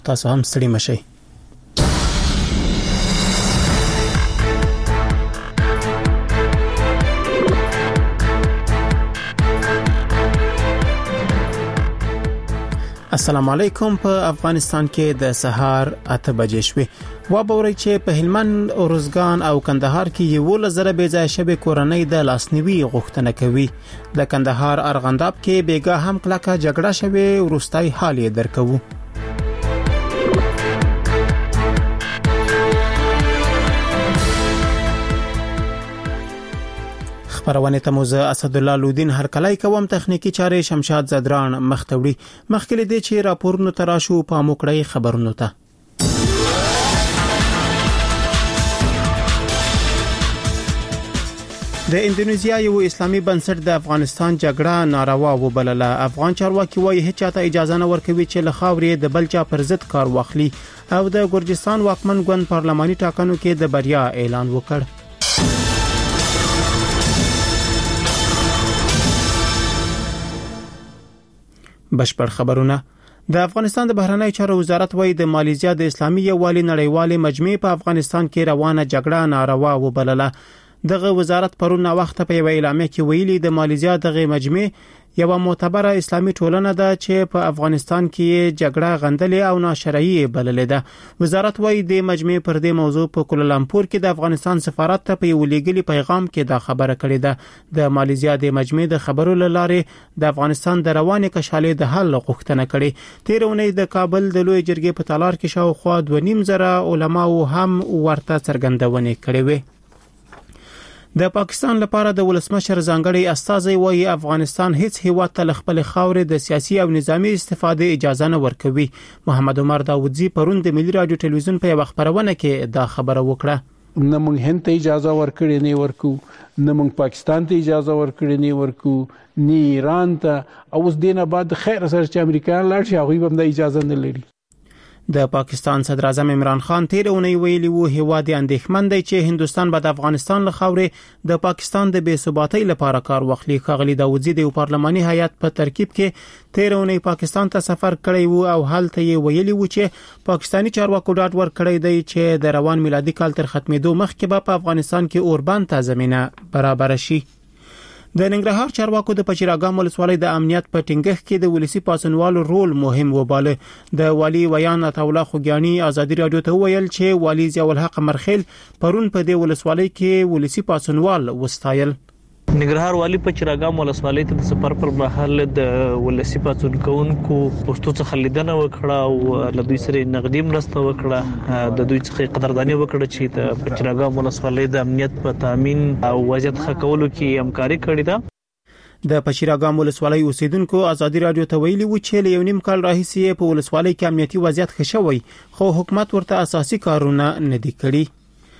تاسو هم ستړي مشئ. السلام علیکم. په افغانستان کې د سهار 8 بجې شوې. وابوري چې په هلمند، اروزګان او کندهار کې یو لزر بې ځای شوی کورنۍ د لاسنیوي غوښتنه کوي. د کندهار ارغنداب کې بیګا هم کلکه جګړه شوې، ورستای حال یې درکوو. خبرونه ته موزه اسد الله لودین هر کله کوم تخنیکی چارې شمشاد زدران مختوړي. مخکې دې چې راپورونو تراشو په موکړی خبرونو ته. د اندونیزیا یو اسلامي بنسټ د افغانستان جګړه ناروا وبلله. افغان چارواکي وايي هیڅ چاته اجازه نه ورکوي چې له خاورې د بلچا پر ضد کار واخلي او د ګرجستان واکمن ګوند پارلماني ټاکنو کې د بریا اعلان وکړ. بشپړ خبرونه. د افغانستان د بهرنی چارو وزارت وايي د مالیزیا د اسلامي یووالي نړیوالې مجمع په افغانستان کې روانه جګړه ناروا وبلله. دغه وزارت پرون وخت په یو اعلامیه کې ویلي د مالیزیا دغه مجمع یو معتبره اسلامي ټولنه ده چې په افغانستان کې جګړه غندلې او ناشرعي بللې ده. وزارت وايي د مجمع پر دې موضوع په کولالمپور کې د افغانستان سفارت ته په یو لیږلي پیغام کې دا خبره کړې ده. د مالیزیا د مجمع د خبرو لاره د افغانستان د روانې کشالې د حل غوښتنه کړې. تیر اونۍ د کابل د لوی جرګې په تالار کې شاوخوا 2.5 علما هم ورته څرګندونه کړې وې. د پاکستان لپاره د ولسمشر ځانګړي استازي وايي افغانستان هیڅ هیواد ته خپل خاورې د سیاسي او نظامی استفاده اجازه نه ورکوي. محمد عمر داودزی پرون د ملي رادیو ټلویزیون په یو خبرونه کې دا خبره وکړه. نه موږ هند ته اجازه ورکړې نه ورکو، نه موږ پاکستان ته اجازه ورکړې نه ورکو، نه ایران ته. او اوس دینه بعد خیر سره چې امریکایان لاړ شي هغه هم د اجازه نه لري. د پاکستان صدر اعظم عمران خان تیر اونۍ ویلي وو هیواد اندېښمن دی چې هندستان به د افغانستان له خاورې د پاکستان د بې ثباتۍ لپاره کار واخلي. ښاغلي داودزی د پارلماني هیئت په ترکیب کې تیر اونۍ پاکستان ته سفر کړی وو او هلته یې ویلي وو چې پاکستاني چارواکو ډاډ ورکړی دی چې د روان میلادي کال تر ختمېدو مخکې به په افغانستان کې اوربند ته زمينه برابر شي. د ننګرهار چارواکو د پچیراګام ولسوالۍ د امنیت په ټینګښت کې د ولسی پاسونوالو رول مهم وباله. د والی ویان عطاالله خوګیانی ازادي رادیو ته ویل چې والی ضیاء الحق مرخیل پرون په دې ولسوالۍ کې ولسی پاسونوال وستایل. ننګرهار والی په چراګام ولسوالۍ ته د سفر پر مهال د ولسی پاتون کوونکو پښتو څخه لیدنه وکړه او له دوی سره نقدي مرسته وکړه. د دوی څخه قدرداني وکړه چې د چراګام ولسوالۍ د امنیت په تامین او وضعیت ښه کولو کې همکاري کړې ده. د پچیراګام ولسوالۍ اوسیدونکو ازادي رادیو ته ویلي و چې له یو نیم کال راهیسې په ولسوالۍ کې امنیتي وضعیت ښه شوی خو حکومت ورته اساسي کارونه نه دي کړی.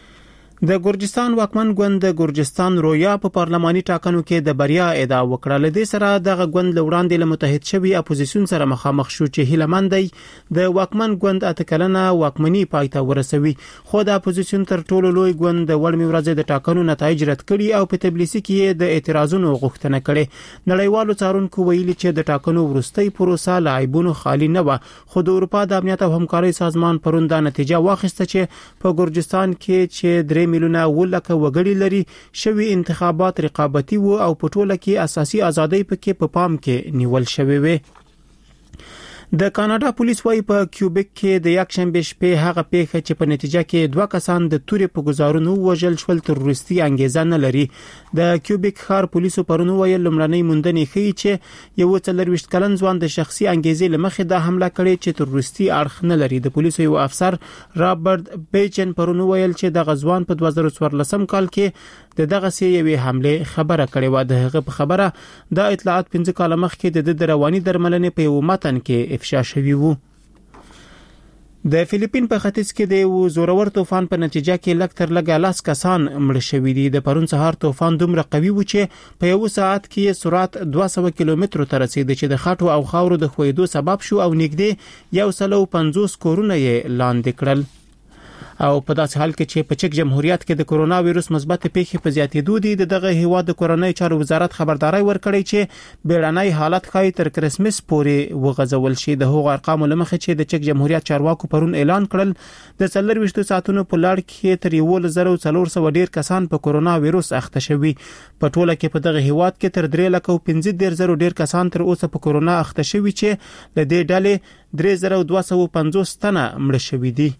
د ګرجستان واکمن ګوند د ګرجستان رویا په پارلماني ټاکنو کې د بریا ادعا وکړه. لدې سره دغه ګوند لوړاندې له متحد شوی اپوزیسیون سره مخامخ شو چې هیلمندای د واکمن ګوند اتکلنه واکمنی پایته ورسوي. خو د اپوزیسیون تر ټولو لوی ګوند د وړمې ورځې د ټاکنو نتایج رد کړي او په تبلیغ کې د اعتراضونو غوښتنه کړې. نړیوالو څارونکو ویلي چې د ټاکنو وروستۍ پروسه له عیبونو خالی نه و. خو د اروپا د امنیت او همکارۍ سازمان پرونده نتیجه واخیسته چې په ګرجستان کې چې 3 میلیونه ولکه وګړي لري شوی انتخابات رقابتي وو او په ټوله کې اساسي ازادۍ پکې په پام کې نیول شوی وي. د کاناډا پولیس وايي په کیوبیک کې د یکشنبه شپې هغه پیښه چې په نتیجه کې 2 کسان د تورې په گزارونو وژل شول تروریستي انګیزه نه لري. د کیوبیک ښار پولیسو پرونو ویل لمړنۍ موندنې ښیي چې یو 24 کلن ځوان د شخصي انګیزې لمخې د حمله کړې چې تروریستي اړخ نه لري. د پولیسو یو افسر رابرټ بیچن پرونو ویل چې د غزوان په 2014 کال کې دغه سي یوې حمله خبره کړې و. د هغه په خبره د اطلاعات 15 کال مخکې د رواني درملنې په یو متن کې افشا شوی وو. د فلیپین په ختیځ کې د یو زورور طوفان په نتیجه کې لږ تر لږه 10 کسان مړ شوي دي. د پرون سهار طوفان دومره قوي و چې په یو ساعت کې سرعت 200 کیلومتر ته رسید چې د خاطو او خاورو د خویدو سبب شو او نږدې 150 کورونه یې لاندې کړل. او په داسې حال کې چې په چک جمهوریت کې د کرونا وایروس مثبت پیښې په زیاتېدو دي دغه هیواد د کورونای چارو وزارت خبرداري ورکړی چې بیړنۍ حالت خای تر کرسمس پورې وغځول شي. د هغو ارقامو لمخې چې د چک جمهوریت چارواکو پرون اعلان کړل د 24 ساعتونو په لړ کې تر 1400 ډیر کسان په کرونا وایروس اخته شوي. په ټوله کې په دغه هیواد کې تر 315,000 ډیر کسان تر اوسه په کرونا اخته شوي چې د دې ډلې 3250 تنه مړ شوي دي.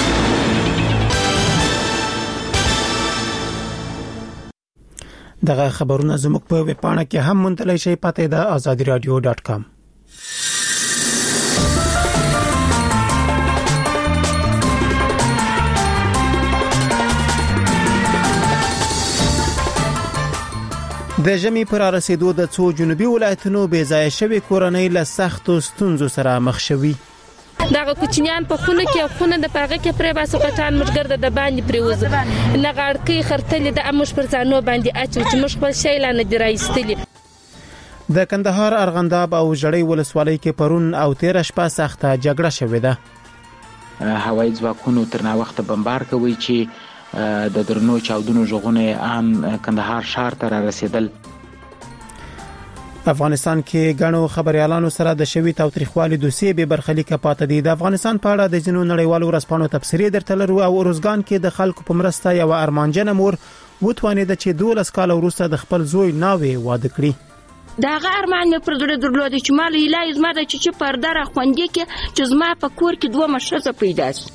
دغه خبرونه زموږ په ویب پاڼه کې هم منتلای شئ. پته ده azadiradio.com. د ژمي پر رسیدو د څو جنوبي ولایتونو بې ځای شوی کورنۍ له سختو ستونزو سره مخ شوي. دغه کوچنیان په خونه کې خونه د پاغه کې پرې باسو کټان مشګرد د باندې پریوز نه غړکې خرتلې د امش پر ځانو باندې اچو چې مش خپل شی لانه درایستلی. د کندهار ارغنداب او جړی ولسوالۍ کې پرون او 13 شپه سخته جګړه شوې ده. هوایي ځواکونو تر نا وخت بمبار کوي چې د درنو چاودنو ژغونه ان کندهار ښار ته رسیدل. افغانستان کې غنو خبريالانو سره د شوی تاوتریخوالي دوسیه به برخلیک پاتې دي. د افغانستان په اړه د جنو نړیوالو رسپانو تفسیری درته لرو او روزګان کې د خلکو په مرسته یو ارمانجن مور وټوانید چې 12 کال وروسته د خپل زوی ناوې واده کړي. داغه ارمان مې پر دړه درلود چې مال الهي زما د چې پرده را خوندې کې چې زما په کور کې دوه مشرزه پیدا شي.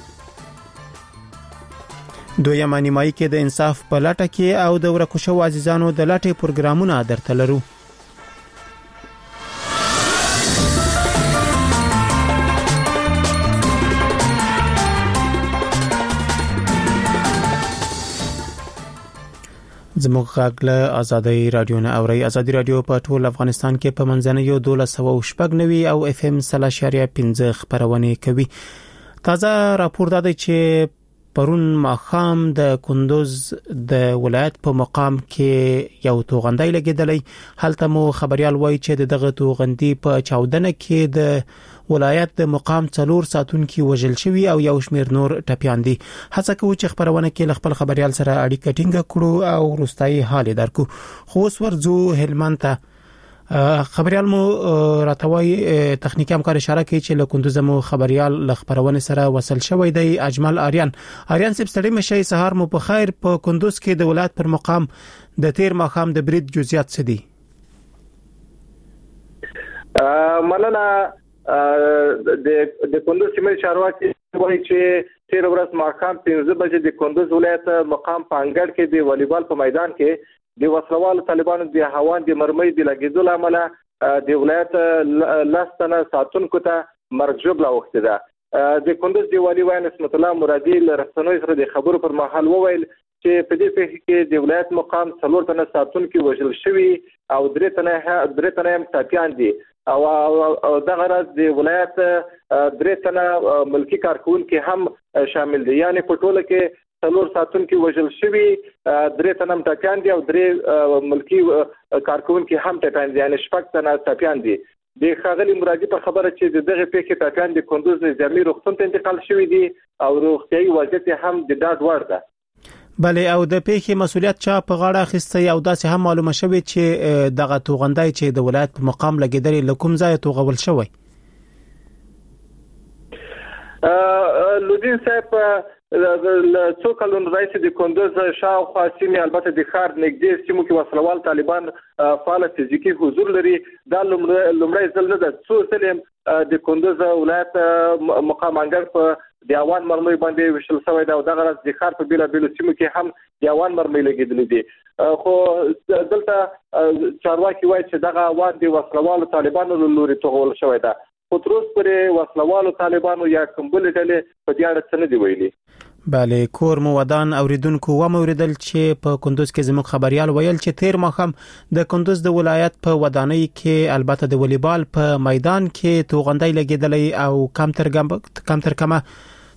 دویم نیمایي کې د انصاف په لټه کې او د ورکو شو عزیزانو د لټې پروګرامونه درته لرو. زموږ غاګله آزادۍ رادیو نه اوري. آزادۍ رادیو په ټول افغانستان کې په منځنیو 1290 او اف ام 3.15 خبرونه کوي. تازه راپور دی چې پرون ماخام د کندوز د ولایت په مقام کې یو توغندۍ لګیدلې. هلته مو خبريال وایي چې دغه توغندي په چاودنه کې د ولایت د مقام 4 ساتونکو وژل شوی او یو شمیر نور ټپيان دي. هڅه کوي چې خبرونه کې خپل خبريال سره اړیکه ټینګه کړو او روستایي حال درکو. خو اوس ورځو هلمند ته خبريال مو راتوي تخنیکی همکار اشاره کوي چې له کندوز مو خبريال له خبرونه سره وصل شوی دی. اجمل آریان سب ستړي مشي سهار مو په خیر. په کندوز کې د ولایت پر مقام د تیر ماخام د برید جزئیات څه دي؟ مننه. د کندوز سیمې چارواکي وایي چې تیر ورځ ماخام 15 بجې د کندوز ولایت مقام پانګړ کې د والیبال په میدان کې د وسلوالو طالبانو د هوان د مرمۍ د لګیدو لامل د ولایت لاستنه ساتونکو ته مرګ ژوبله وخت ده. د کندوز دی والی وای نسبت الله مرادي لرسنوي سره د خبرو پر مهال وویل چې په دې پیښه کې د ولایت مقام 4 تنه ساتونکو وژل شوی او 3 تنه ساتيان دي او دغه راز د ولایت 3 تنه ملکی کارکونکو هم شامل دي. یعنی په ټوله کې 4 ساتونکو وژل شوی 3 تنه ساتيان دي او 3 ملکی کارکونکو هم ساتيان دي. یعنی 6 تنه ساتيان دي. د خاغلی مرادي په خبره چې دغه پیښه ساتيان د کندوز نظامی روغتون ته انتقال شوی دي او روغتيایي وضعیت هم د ډاډ وړ ده. بله او د پیښې مسولیت چا په غاړه اخیسته او داسې هم معلومه شوه چې دغه توغندای چې د ولایت په مقام لګیدل لکم ځای توغول شوی. لودین صاحب څو کلونو راځي د کندوز شاوخوا سیمې البته د ښار نږدې سیمو کې وسلوال طالبان فعال فزیکی حضور لري. دا لومړی ځل نه ده څو ځله د کندوز ولایت مقام انګړ په د اوان مرمۍ باندې وشل شوی دا او دغه راز د ښار په بیلا بیلو سیمو کې هم د اوان مرمۍ لګیدلې دي. خو دلته چارواکي وایي چې دغه اوان د وسلوالو طالبانو لوري توغول شوی ده. خو تر اوسه پورې وسلوالو طالبانو یا کوم بل ډلې په دې اړه څه نه دی ویلي. بله کور مو ودان اوریدونکو و موریدل چې په کندوز کې زموږ خبريال ویل چې تیر ماخم د کندوز د ولایت په ودانۍ کې البته د والیبال په میدان کې توغندۍ لګیدلې او کم تر کمه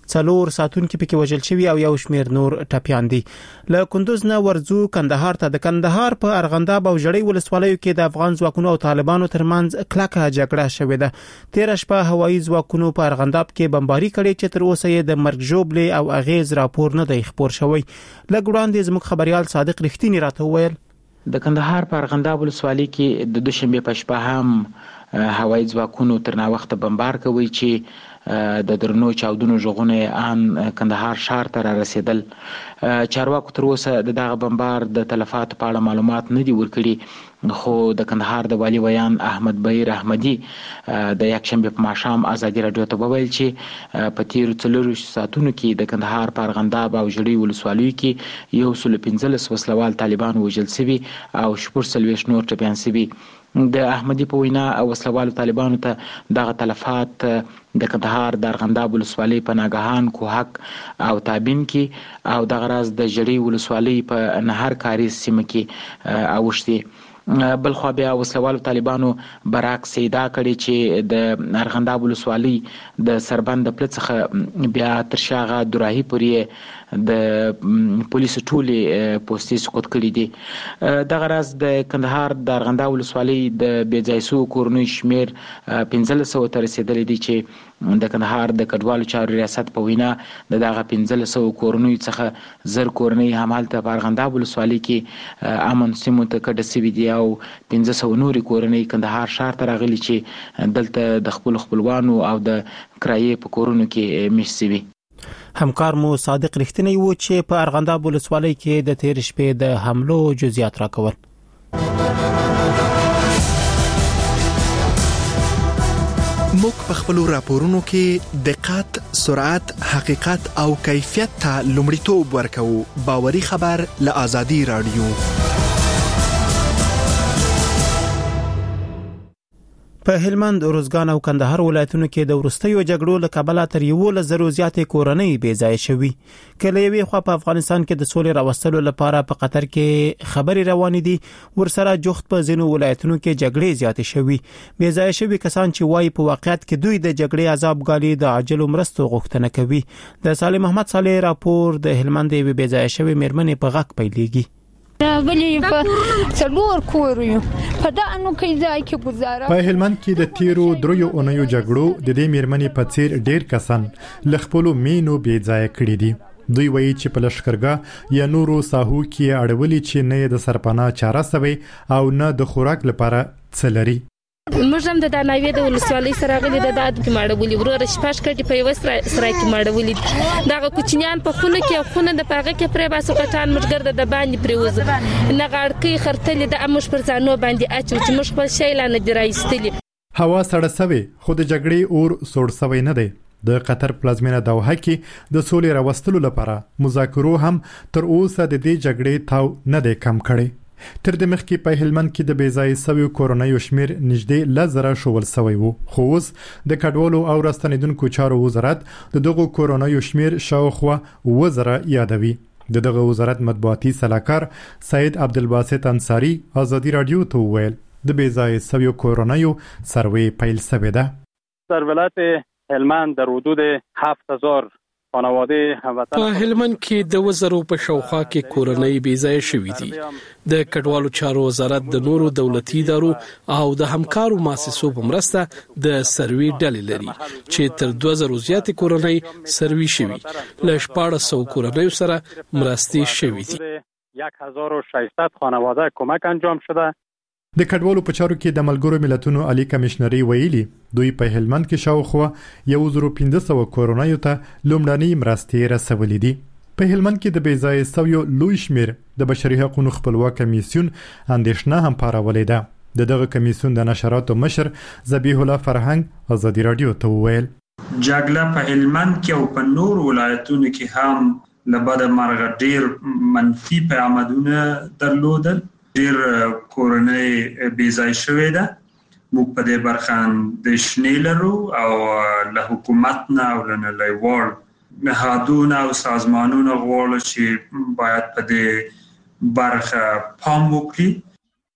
4 ساتونکو پکې وژل شوی او یو شمیر نور ټپیان دي. له کندوز نه ورځو کندهار ته. د کندهار په ارغنداب او جړی ولسوالیو کې د افغان ځواکونو او طالبانو ترمنځ کلکه جګړه شوې ده. 13 شپه هوایي ځواکونو په ارغنداب کې بمباري کړې چې تر اوسه یې د مرګ ژوبلې او اغیز راپور نه دی خبر شوی. لګوړاندې زموږ خبريال صادق رښتینی راته وویل د کندهار په ارغنداب ولسوالۍ کې د دوشنبه په شپه هم هوایي ځواکونو تر ناوخته بمبار کوي چې د درنو چاودنو ژغونه ان کندهار ښار ته رسیدل. چارواکو تر اوسه دغه بمبار د تلفات په اړه معلومات نه دي ورکړي، خو د کندهار د والی ویان احمد بهیر احمدی د یکشنبه په ماښام ازادي رادیو ته وویل چې په تیر 4 ساعتونو کې د کندهار په ارغنداب او جړی ولسوالیو کې 115 وسلوال طالبان وژل شوي او 40 نور ټپیان شوي. د احمدی په وینا وسلوال طالبانو ته دغه تلفات د کندهار د ارغنداب ولسوالۍ په ناګهان کوهک او تابین کې او دغه راز د جړی ولسوالۍ په نهر کاری سیمه کې اوښتي. بلخو بیا وسلوال طالبانو برعکس ادعا کړې چې د ارغنداب ولسوالۍ د سربند پلڅخه بیا تر شاغه دوراهي پورې د پولیسو ټولې پوستې سقوط کړې دي. دغه راز د کندهار د ارغنداب ولسوالۍ د بیځایسو کورنۍ شمیر 1500 ته رسیدلی دي چې د کندهار د کډوالو چارو ریاست په وینا دغه 1500 کورنۍ څخه 1000 کورنۍ همالته په ارغنداب ولسوالۍ کې امن سیمو ته کډه سوي دي او 1500 نورې کورنۍ کندهار ښار ته راغلي چې دلته د خپلوانو او د کرایې په کورونو کې میشت شوي. همکار مو صادق رښتینی و چې په ارغنداب ولسوالۍ کې د 13 شپې د حملو جزئیات راکول. موږ په خپل راپورونو کې دقت، سرعت، حقیقت او کیفیت ته لومړیتوب ورکوو. باوري خبر له آزادي رادیو. په هلمند، روزګان او کندهار ولایتونو کې د ورستیو جګړو له کبله تر 11,000 زیاتې کورنۍ بې ځای شوي. کله یوې خوا په افغانستان کې د سولې راوستلو لپاره په قطر کې خبرې روانې دي، ورسره جوخت په ځینو ولایتونو کې جګړې زیاتې شوي. بې ځای شوي کسان چې وایي په واقعیت کې دوی د جګړې عذاب ګالي د عاجلو مرستو غوښتنه کوي. د صالح محمد صالح راپور د هلمند یوې بې ځای شوي میرمنې په غږ پیلېږي. په څلور کورو په دانو کې ځای کې گزاره. په هلمند کې د تیرو 3 اونیو جګړو د دې میرمنې په څیر ډیر کسان ل خپل مینو بې ځای کړی دي. دوی وایي چې په لشکرګاه یا نورو ساحو کې اړولي چې نه د سرپناه چاره سوي او نه د خوراک لپاره څلري. موږ هم د داناوی د ولسوالۍ سره غلي د داد کې ماړولې ورور شپاش کټي په یو سره کې ماړولې دغه کوچنیان په خونه کې خونه د پاغه کې پرې باسو کټان مشګرد د باندې پریوز نه غړکې خرتلې د امش پر ځانو باندې اچو چې مش خپل شی لانه درایستلې. هوا سړه سوي خو د جګړې اور سوړ سوي نه دی. د قطر پلازمینه دوحه کې د سولې راوستلو لپاره مذاکرو هم تر اوسه د دې جګړې تاو نه دی کم کړي. تر د مخ کې په هلمند کې د بیځای سوي کورونایو شمیر نږدې 1000 شول سوي وو، خو اوس د کډوالو او راستنیدونکو چارو وزارت دغه کورونایو شمیر شاوخوا 1000 یادوي. دغه وزارت مطبوعاتي سلاکار سید عبدالباسط انصاری آزادي رادیو ته وویل د بیځای سوي کورونایو سروې پیل شوې ده. در ولایت هلمند در حدود 7000 خانواده هموطن په هلمند کې د وزرو په شاوخوا کې کورنۍ بې ځای شوې دي. د کډوالو چارو وزارت د نورو دولتي ادارو او د همکارو مؤسسو په مرسته د سروې ډلې لري چې تر 2000 زیاتې کورنۍ سروې شوي. له 1400 کورنۍ سره مرستې شوې دي. 1600 خانواده کمک انجام شده. د کډوالو په چارو کې د ملګرو ملتونو عالی کمشنري ویلي دوی په هلمند کې شاوخوا 1500 کورونایو ته لومړنۍ مرستې رسولې دي. په هلمند کې د بیځای سویو لوی شمیر د بشري حقوقو خپلواک کمیسیون اندېښنه هم پارولې ده. دغه کمیسیون د نشراتو مشر ذبیح الله فرهنګ آزادي رادیو ته وویل جګړه په هلمند کې او په نور ولایتونو کې هم لبد مرغ ډیر منفي پیغامونه درلودل. ډیر کورنۍ بیځای شوې ده. موږ په دې برخه د شنې لرو او له حکومت نه او له نړیوال نهادونو او سازمانونو غواړو چې باید په دې برخه پام وکړي.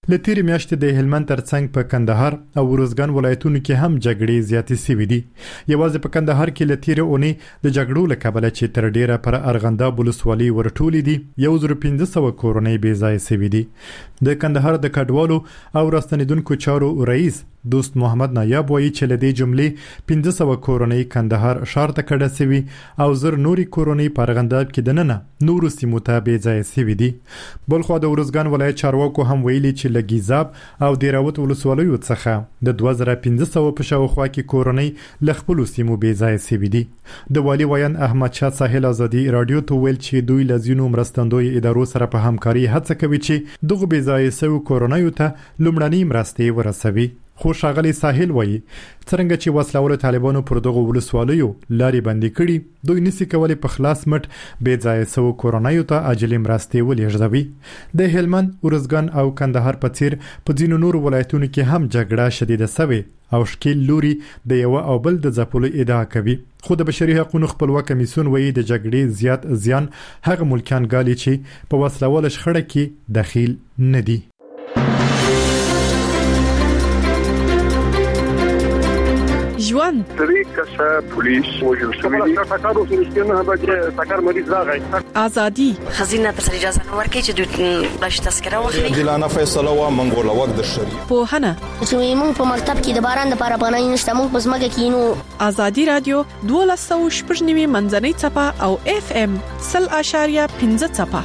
لتیر میاشتې د هلمند ترڅنګ په کندهار او ورزګان ولایتونو کې هم جګړې زیاتې شوې دي. یوازې په کندهار کې لتیر اونۍ د جګړو له کبله چې تر ډیره پر ارغنداب ولسوالۍ ورټولې دي 1500 کورنۍ بې ځایه شوې دي. د کندهار د کډوالو او راستنیدونکو چارو رئیس دوست محمد نایاب وایي چې لدې جملې 1500 کورنۍ کندهار ښار ته کډه شوي او زر نوري کورنۍ په ارغنداب کې دننه نورو سیمو ته بې ځایه شوي دي. بلخو د ورزګان ولایت چارواکو هم ویلي چې له ګیزاب او دیراوت ولسوالیو څخه د 2500 په شاوخوا کې کورنۍ له خپلو سیمو بې ځایه شوي دي. د والي ویان احمد شاه ساحل ازادي رادیو ته ویل چې دوی له ځینو مرستندوی ادارو سره په همکاري هڅه کوي چې دغه بې ځایه شوو کورنیو ته لومړنۍ مرستې ورسوي. خو ښاغلی ساحل وایي څرنګه چې وسلوالو طالبانو پر دغه ولسوالیو لارې بندي کړي دوی نشي کولی په خلاص مټ بې ځایه شوو کورنیو ته عاجلې مرستې ولېږدوي. د هلمند، ورزګان او کندهار په څیر په ځینو نورو ولایتونو کې هم جګړه شدیده شوې او ښکیل لوري د یو او بل د ځپلو ادعا کوي. خو د بشري حقوقو خپلواک کمیسیون وایي د جګړې زیات زیان هغه ملکیان ګالي چې په وسلواله شخړه کې دخیل نه دي. ژوند طریقه پولیس وجل شوی دی تاکارو سرستنه به تاکار مریض راغی ازادي خزینه تر اجازه نه ورکړي چې دوی باش تذکره واخلي دلانه فیصله وا منګول وخت د شری پوهنه چې موږ په مکتب کې د باران د لپاره پناه نشته موږ په ځمکه کې نو ازادي رادیو 12.9 منځنۍ چپه او FM 0.5 چپه.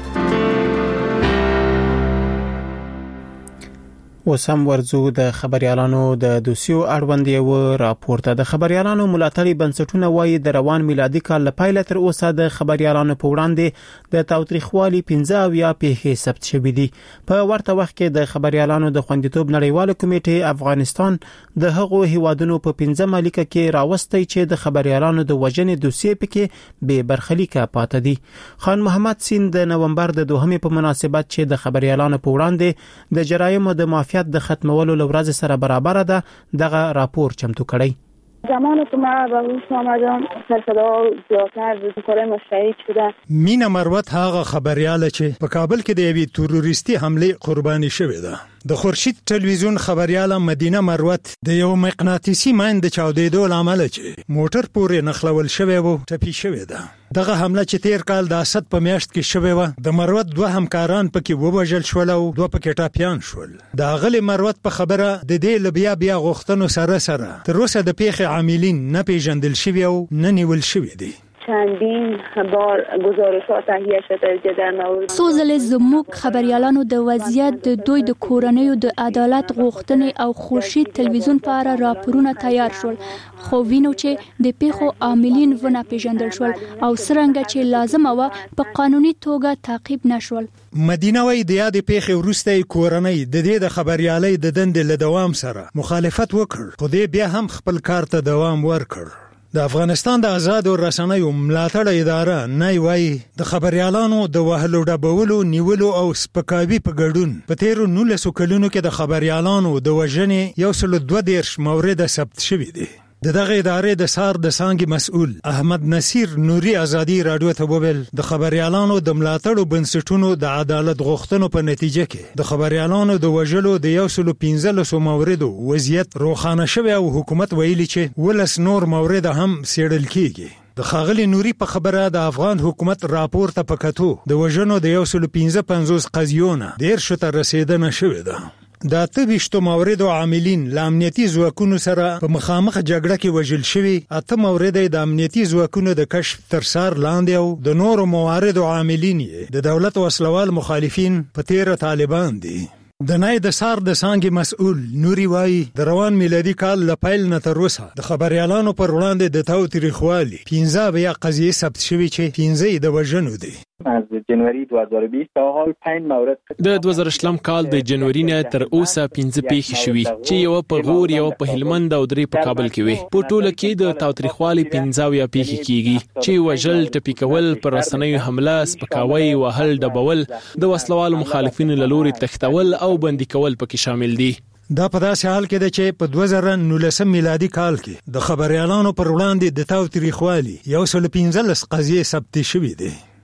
وسم ورزو د خبريالانو د دوسیو اړوند یو راپورته د خبريالانو ملاتړي بنسټونه وایي د روان میلادي کال لپاره تر اوسه د خبريالانو په وړاندې د تاوتریخوالي 15 پیښې ثبت شوې دي. په ورته وخت کې د خبريالانو د خوندیتوب نړیواله کمیټه افغانستان د هغو هیوادونو په 15 ملکه کې راوستي چې د خبريالانو د وژنې دوسیې پکې به برخلیکه پاتې دي. خان محمد سین د نومبر د 2 په مناسبت چې د خبريالانو په وړاندې د جرایمو د د ختمولو لورځ سره برابر ده دغه راپور چمتو کړی. زمانی که ما با روز آمدم سرصدا زیادتر به کار مشترک شده. مینا مروت هغه خبریاله چې په کابل کې د یوې تروریستي حمله قرباني شوې ده. د خورشید ټلویزیون خبریاله مدینه مروت د یو مقناطیسي ماین د چاودېدو لامل چې موټر پورې نخلول شوی وو ټپي شوی ده. دغه حمله چې تیر کال د اسد په میاشت کې شوی و د مروت دوه همکاران پکې ووژل شول او دوه پکې ټاپیان شول. د غلې مروت په خبره د دې لبیا بیا غوښتنو سره تر اوسه د پیښې عاملین نه پیژندل شوی او نه نیول شوی دي. چندین بار گزارشات تهیه شده در مورد سوزل زموږ خبريالانو د وضعیت د دوی د کورنیو د عدالت غوښتنې او خورشید ټلویزیون په اړه راپورونه تیار شول خو وینو چې د پیښو عاملین ونه پیژندل شول او څنګه چې لازمه و په قانوني توګه تعقیب نشول. مدینه وای د یاد پیښې وروسته کورنۍ د دې د خبريالۍ د دندې له دوام سره مخالفت وکړ خو دې بیا هم خپل کار ته دوام ورکړ. د افغانستان د آزادو رسنیو ملاتړ اداره نه وایي د خبريالانو د وهلو ډبولو نیولو او سپکاوي په ګډون په تیرو 19 کلونو کې د خبريالانو د وژنې 122 مورد ثبت شوي دي. دغه ادارې د سار د څانګې مسؤل احمد نصیر نوري ازادي رادیو ته وویل د خبريالانو د ملاتړو بنسټونو د عدالت غوښتنو په نتیجه کې د خبريالانو د وژلو د 115 موردو وضعیت روښانه شوی او حکومت ویلي چې ولس نور مورد هم سیړل کیږي. د خاغلی نوري په خبره د افغان حکومت راپور ته پکاتو د وژنو د 155 قضیونه ډیر شته رسیدنه شوې ده. دا 28 موردو عاملین له امنیتي ځواکونو سره په مخامخ جګړه کې وژل شوي 8 مورد د امنیتي ځواکونو د کشف تر سار لاندې او د نورو مواردو عاملین د دولت وسلوال مخالفین په تیر طالبان دي. د نای د سار د څانګې مسؤل نوري وای د روان میلادي کال له پیل نه تر اوسه د خبريالانو پر وړاندې د تاوتریخوالي 15 بیا قضیې ثبت شوي چې 15 د وژنو دي. از جنوری 2020 تا حال 5 مورد د 2000 کال د جنوري نه تر اوسه 15 پیښې شوي چې یو په غور یو په هلمند او درې په کابل کې وي. په ټوله کې د تاوتریخوالي 15 پیښې کیږي چې وژل ټپي کول پر رسنیو حمله سپکاوي وهل ډبول د وسلوال مخالفینو له لوري تختول او بندي کول پکې شامل دي. دا په داسې حال کې ده چې په 2019 میلادي کال کې د خبريالانو پر وړاندې د تاوتریخوالي 115 قضیې ثبت شوي دي.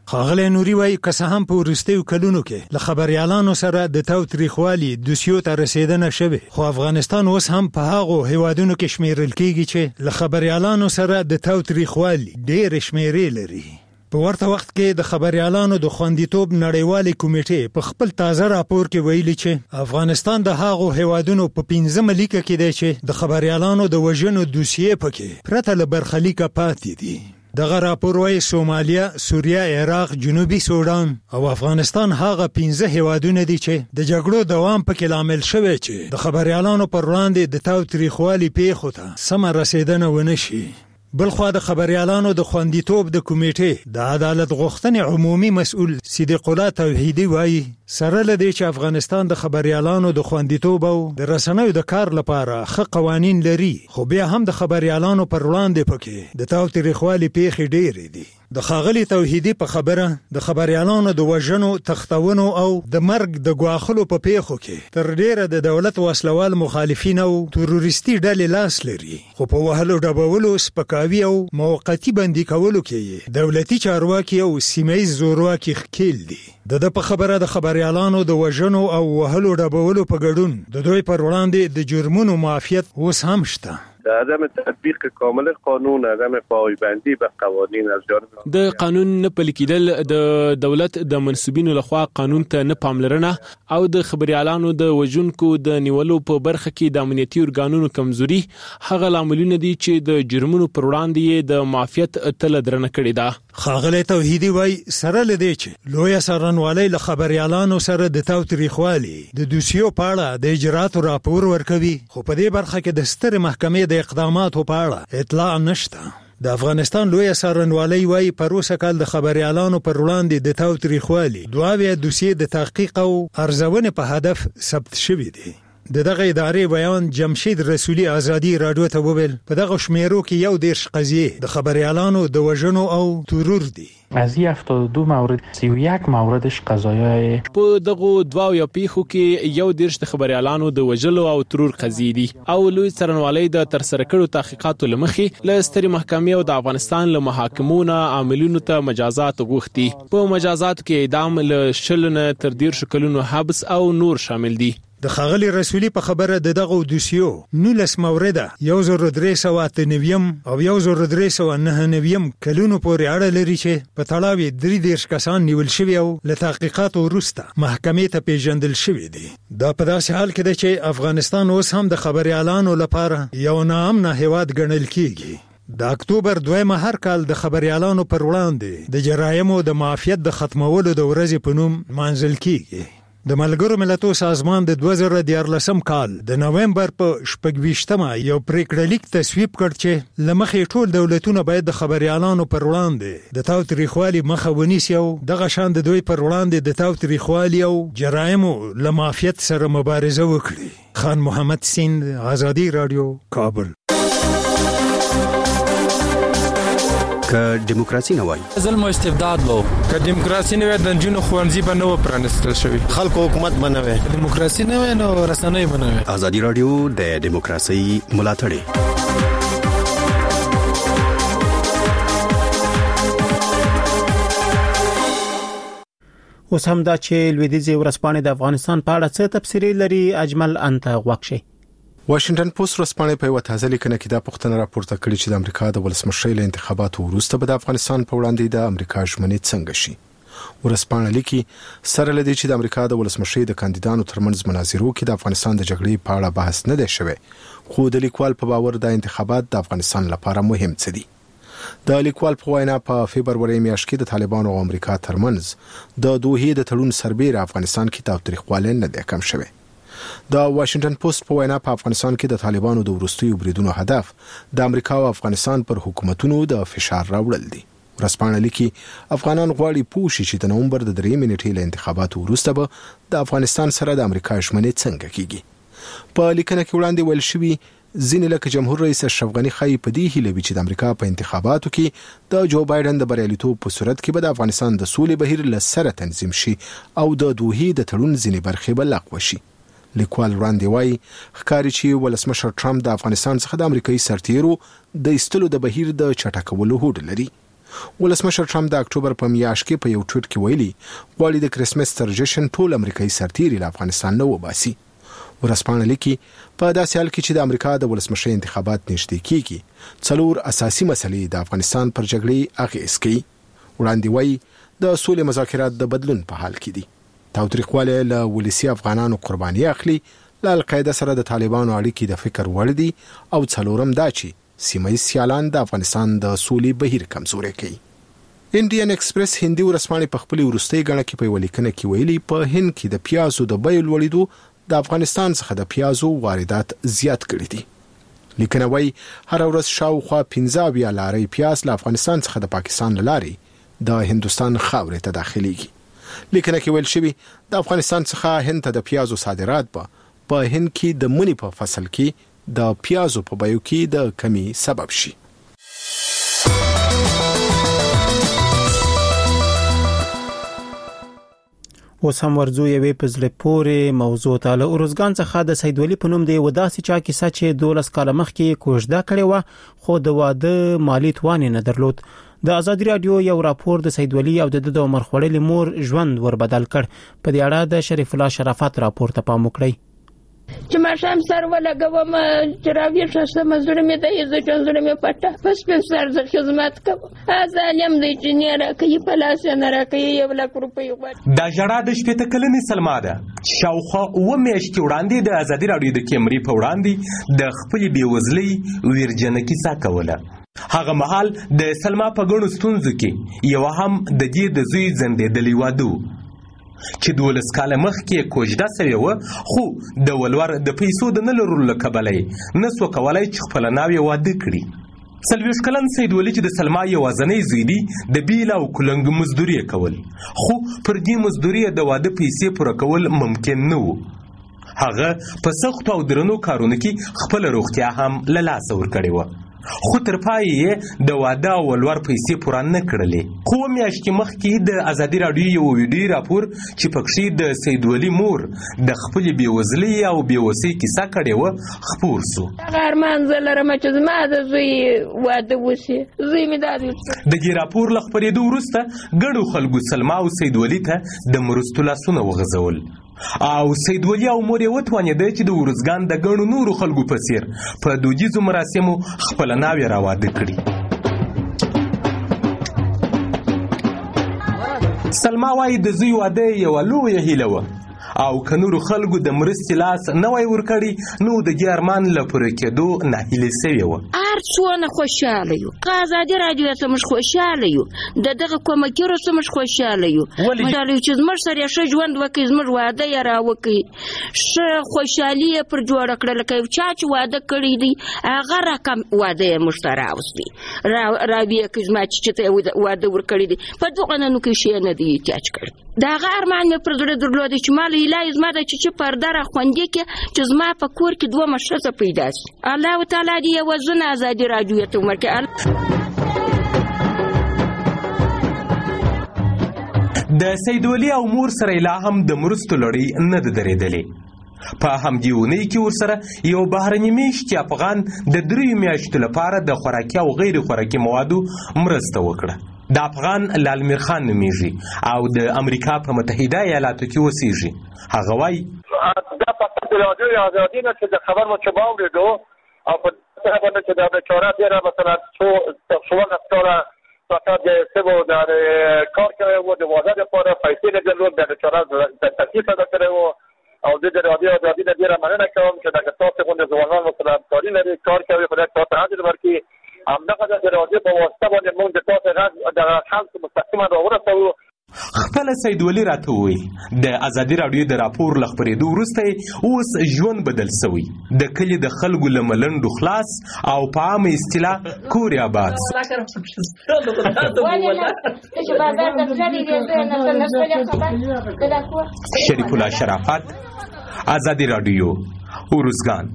ښاغلی نوري وایي که څه هم په وروستیو کلونو کې له خبریالانو سره د تاوتریخوالي دوسیو ته رسېدنه شوې، خو افغانستان اوس هم په هغو هیوادونو کې شمیرل کېږي چې له خبریالانو سره د تاوتریخوالي ډېرې شمیرې لري. په ورته وخت کې د خبریالانو د خوندیتوب نړیوالې کمیټې په خپل تازه راپور کې ویلي چې افغانستان د هغو هیوادونو په 15مه لیکه کې دی چې د خبریالانو د وژنو دوسیې پکې پرته له برخلیکه پاتې دي. دغه راپور وايي سومالیا، سوریه، عراق، جنوبي سودان او افغانستان هغه 15 هیوادونه دي چې د جګړو دوام پکې لامل شوی چې د خبریالانو پر وړاندې د تاوتریخوالي پیښو ته سمه رسیدنه ونه شي. بلخوا د خبریالانو د خوندیتوب د کمیټې د عدالت غوښتنې عمومي مسؤل صدیق الله توحیدی وایي سره له دې چې افغانستان د خبریالانو د خوندیتوب او د رسنیو د کار لپاره ښه قوانین لري، خو بیا هم د خبریالانو پر وړاندې پکې د تاوتریخوالي پیښې ډېرې دي. د ښاغلي توحیدي په خبره د خبریالانو د وژنو، تښتونو او د مرګ د ګواښلو په پیښو کې تر ډیره د دولت وسلوال مخالفین او تروریستي ډلې لاس لري، خو په وهلو ډبولو، سپکاوي او موقتي بندي کولو کې دولتي چارواکي او سیمه‌ییز زورواکي ښکیل دي. د په خبره د خبریالانو د وژنو او وهلو ډبولو په ګډون د دوی پر وړاندې د جرمونو معافیت اوس هم شته. عدم تطبیق کامل قانون، عدم پایبندی به قوانین از جانب د قانون نه پلي کېدل، د دولت د منسوبینو لخوا قانون ته نه پاملرنه او د خبريالانو د وژونکو د نیولو په برخه کې د امنیتي ارګانونو کمزوري هغه لاملونه دي چې د جرمونو پر وړاندې د معافیت تل درنه کړې ده. ښاغلی توحیدي وایي سره له دې چې لویه څارنوالۍ له خبریالانو سره د تاوتریخوالي د دوسیو په اړه د اجراتو راپور ورکوي، خو په دې برخه کې د سترې محکمې د اقداماتو په اړه اطلاع نشته. د افغانستان لویه څارنوالۍ وایي پروسه کال د خبریالانو پر وړاندې د تاوتریخوالي 22 دوسیې د تحقیق او ارزونې په هدف ثبت شوي دي. دغه ادارې بیان جمشید رسولي آزادي رادیو ته وویل په دغه شمیرو کې 11 قضیې د خبریالانو د وژنو او ترور دي. از 72 مورد 31 موردش قضایای په دغه 2 پیښو کې 11 د خبریالانو د وژلو او ترور قضیې دي او لوی څارنوالۍ د ترسره کړو تحقیقاتو لمخې له سترې محکمې او د افغانستان له محاکمونو عاملینو ته مجازات غوښتي. په مجازاتو کې اعدام له 10 تر 13 کلونو حبس او نور شامل دي. د خاغلی رسولي په خبره د دغه دوسیو 19 مورده 1398 او 1399 کلونو پورې اړه لري چې په تړاو 33 کسان نیول شوي او له تحقیقاتو وروسته محکمې ته پیژندل شوي دي. دا په داسې حال کې ده چې افغانستان اوس هم د خبریالانو لپاره یو ناامنه هیواد ګڼل کیږي. د اکتوبر 2 هر کال د خبریالانو پر وړاندې د جرایمو د معافیت د ختمولو د ورځې په نوم مانځل کیږي. د ملګرو ملتونو سازمان د 2014 کال د نوومبر په 28مه یو پریکړه لیک تصویب کړ چې لمخې ټول دولتونه باید د خبریالانو پر وړاندې د تاوتریخوالي مخه ونیسي او دغه شان د دوی پر وړاندې د تاوتریخوالي او جرایمو له معافیت سره مبارزه وکړي. خان محمد سیند، آزادی رادیو، کابل. که دیموکراسي نه وای ظلم او استبداد وو، که دیموکراسي نه وای د جنونو خوانزي به نه پرانستل شوی، خلکو حکومت بنوي، دیموکراسي نه وای نو رسنۍ بنوي. آزادی رادیو د دیموکراسي ملاتړی. اوس هم دا چې لویدیځي ورځپاڼې د افغانستان په اړه څه تبصرې لري، اجمل انت غوښشي. واشنگټن پوسټ ورځپاڼه په یو تازه لیکنه کې دا پوښتنه راپورته کړې چې د امریکا د ولسمشرۍ له انتخاباتو وروسته به د افغانستان په وړاندې د امریکا ژمنې څنګه شي. ورځپاڼه لیکي سره لدی چې د امریکا د ولسمشرۍ د کاندیدانو ترمنځ مناظرو کې د افغانستان د جګړې په اړه بحث نه دی شوی، خو د لیکوال په باور د انتخابات د افغانستان لپاره مهم څه دي. د لیکوال په وینا په فبرवरी میاشت کې د طالبانو او امریکا ترمنځ د دوحې د تړون سربېره افغانستان کې تاوتریخوالی نه دی کم شوی. د واشنگټن پوسټ په وینا په افغانستان کې د طالبانو د وروستیو بریدونو هدف د امریکا او افغانستان پر حکومتونو د فشار راوړل دي. ورځپاڼه لیکي افغانان غواړي پوه شي چې د نومبر د 3 نیټې له انتخاباتو وروسته به د افغانستان سره د امریکا ژمنې څنګه کیږي. په لیکنه کې وړاندې ویل شوی ځینې لکه جمهور رئیس اشرف غنی خای په دې هیله چې د امریکا په انتخاباتو کې د جو بایدن د بریالیتوب په صورت کې به د افغانستان د سولې بهیر له سره تنظیم شي او د دوحې د تړون ځینې برخې به لغوه شي. لیکوال وړاندې وایي ښکاري چې ولسمشر ټرمپ د افغانستان څخه د امریکایي سرتیرو د ایستلو د بهیر د چټکولو هوډ لري. ولسمشر ټرمپ د اکتوبر په میاشت کې په یو ټویټ کې ویلي غواړي د کرسمس تر جشن ټول امریکایي سرتیري له افغانستان نه وباسي. ورسپانه لیکي په داسې حال کې چې د امریکا د ولسمشر انتخابات نږدې کیږي 4 اساسي مسلې د افغانستان پر جګړې اغیز کوي. وړاندې وایي د سولې مذاکرات د بدلون په حال کې دي. تاوتریخوالی له ولسی افغانانو قرباني اخلي. له القاعده سره د طالبانو اړیکې د فکر وړ دي او څلورم دا چې سیمه سیالان د افغانستان د سولې بهیر کمزوري کوي. انډین ایکسپریس هندي ورسپانې په خپل ورستۍ غړ کې په ولیکنه کې ویلي په هند کې د پیازو د بیې لوړېدو د افغانستان څخه د پیازو واردات زیات کړي دي. لیکنه وايي هر ورځ شاوخوا 15 لارې پیاز له افغانستان څخه د پاکستان لارې د هندستان خاورې ته داخليږي. لیکنه کې ویل شوی د افغانستان څخه هند ته د پیازو صادرات په هند کې د منی په فصل کې د پیازو په بیو کې د کمی سبب شي. اوس هم ورځو یوې په زړه پورې موضوع ته. له ارزګان څخه د سید ولی په نوم د وداسي چا کیسه چې 12 کاله مخکې کوژده کړې و خو د واده مالی توان نه درلود. د آزادي رادیو یو راپور د سید ولی او د عمر خوړلې مور ژوند ور بدل کړ. په دې اړه د شریف الله شرافت راپور ته پام وکړئ. چې ما شام سر ولګوم چې راوي شسته مزدور مې د یزه چنزور مې پټه پس په سر ز خدمت کوم. ازالم د انجنیر کوي په لاس نه راکې 1 لک روپۍ غواړي. دا جړه د شپته کلنې سلما ده. شاوخوا و میاشتې وړاندې د آزادي رادیو د کیمرې په وړاندې د خپل بیوزلۍ ورجنه کیسه کوله. هغه مهال د سلما په ګڼو ستونزو کې یو هم د دې د زوی زندېدلې واده چې 12 کاله مخکې کوژده شوې و خو د ولور د پیسو د نه لرلو له کبله نسو کولای چې خپل ناوې واده کړي. 40 کلن سید ولی چې د سلما یوازنۍ زوی دی د بیل او کلنګ مزدوري کول خو پر دې مزدوري د واده پیسې پوره کول ممکن نه و. هغه په سخت او درنو کارونو کې خپل روغتیا هم له لاس ور کړې و خو تر پای د واده او ولور پیسې پوره نه کړلې. خو میاشتې مخکې د آزادي رادیو یو ویډیو راپور چې پکې د سید ولی مور د خپل بیوزلۍ او بیوسۍ کیسه کړې و خپور سو. ارمان زلرم چې زما د زوی واده وشي زوی مې دادی. د دې راپور له خپرېدو وروسته ګڼو خلکو سلما او سید ولی ته د مرستو لاسونه وغځول او سید ولی او مور یې وتوانېده چې د ورزګان د ګڼو نورو خلکو په څیر په دودیزو مراسمو خپل ناوې راواده کړي. سلما وايي د زوی واده یوه لویه هیله وه او که نورو خلکو د مرستې لاس نه وای ورکړي نو د دې ارمان له پوره کېدو ناهیلې سوې وه. هر څونه خوشحاله یو. آزادي رادیو ته موږ خوشحاله یو. د دغه کومکیرو ته موږ خوشحاله یو. خوشحاله یو چې زموږ سره ښه ژوند وکړي زموږ واده یې راوکړي ښه خوشحالي یې پر جوړه کړه لکه یو چا چې واده کړی دی هغه رقم واده یې موږ ته راوستي راویې کړي زما چې ته واده ورکړی دی په دغه ننو کې شی نه دی احتیاج کړی. د هغه ارمان مې پر زړه درلودی چې ما له الهي زما د چې پرده راخوندې کې چې زما په کور کې 2 ښځه پیدا شي. الله تعالی دې یوازونه آزادي رادیو ته ورکړي. د سید ولی او مور سره لا هم د مرستو لړۍ نه ده درېدلې. په همدې اونۍ کې ورسره یو بهرني میشتي افغان د 3 میاشتو لپاره د خوراکي او غیر خوراکي موادو مرسته وکړه. د افغان لالمیر خان نومیږي او د امریکا په متحده ایالاتو کې اوسېږي. هغه وایي دا په د رادیو آزادي نه چې د خبر مو چې باورېدو او په دغه باندې چې د بیچاره ډېره مثلا څو ساله فقط د سبو د کار کوي و د واده لپاره پیسې نه درلود د بیچاره د تکلیف ادا کړی او د رادیو آزادي نه ډېره مننه کوم چې دغه تاسو غونډه ځوانان مثلا کاری لري کار کوي په دغه تاسو حاضر ورکړي. همدغه د رادیو په واسطه باندې موږ د تاسو غږ د خلکو مستقیما راورسوو. خپل سید ولی راته وی د آزادي رادیو د راپور لخبرېدو وروسته اوس ژوند بدل شوی. د کلی د خلکو لملندو خلاص او په عامه اصطلاح کور آباد. شریف الله شرافت، آزادي رادیو، ارزګان.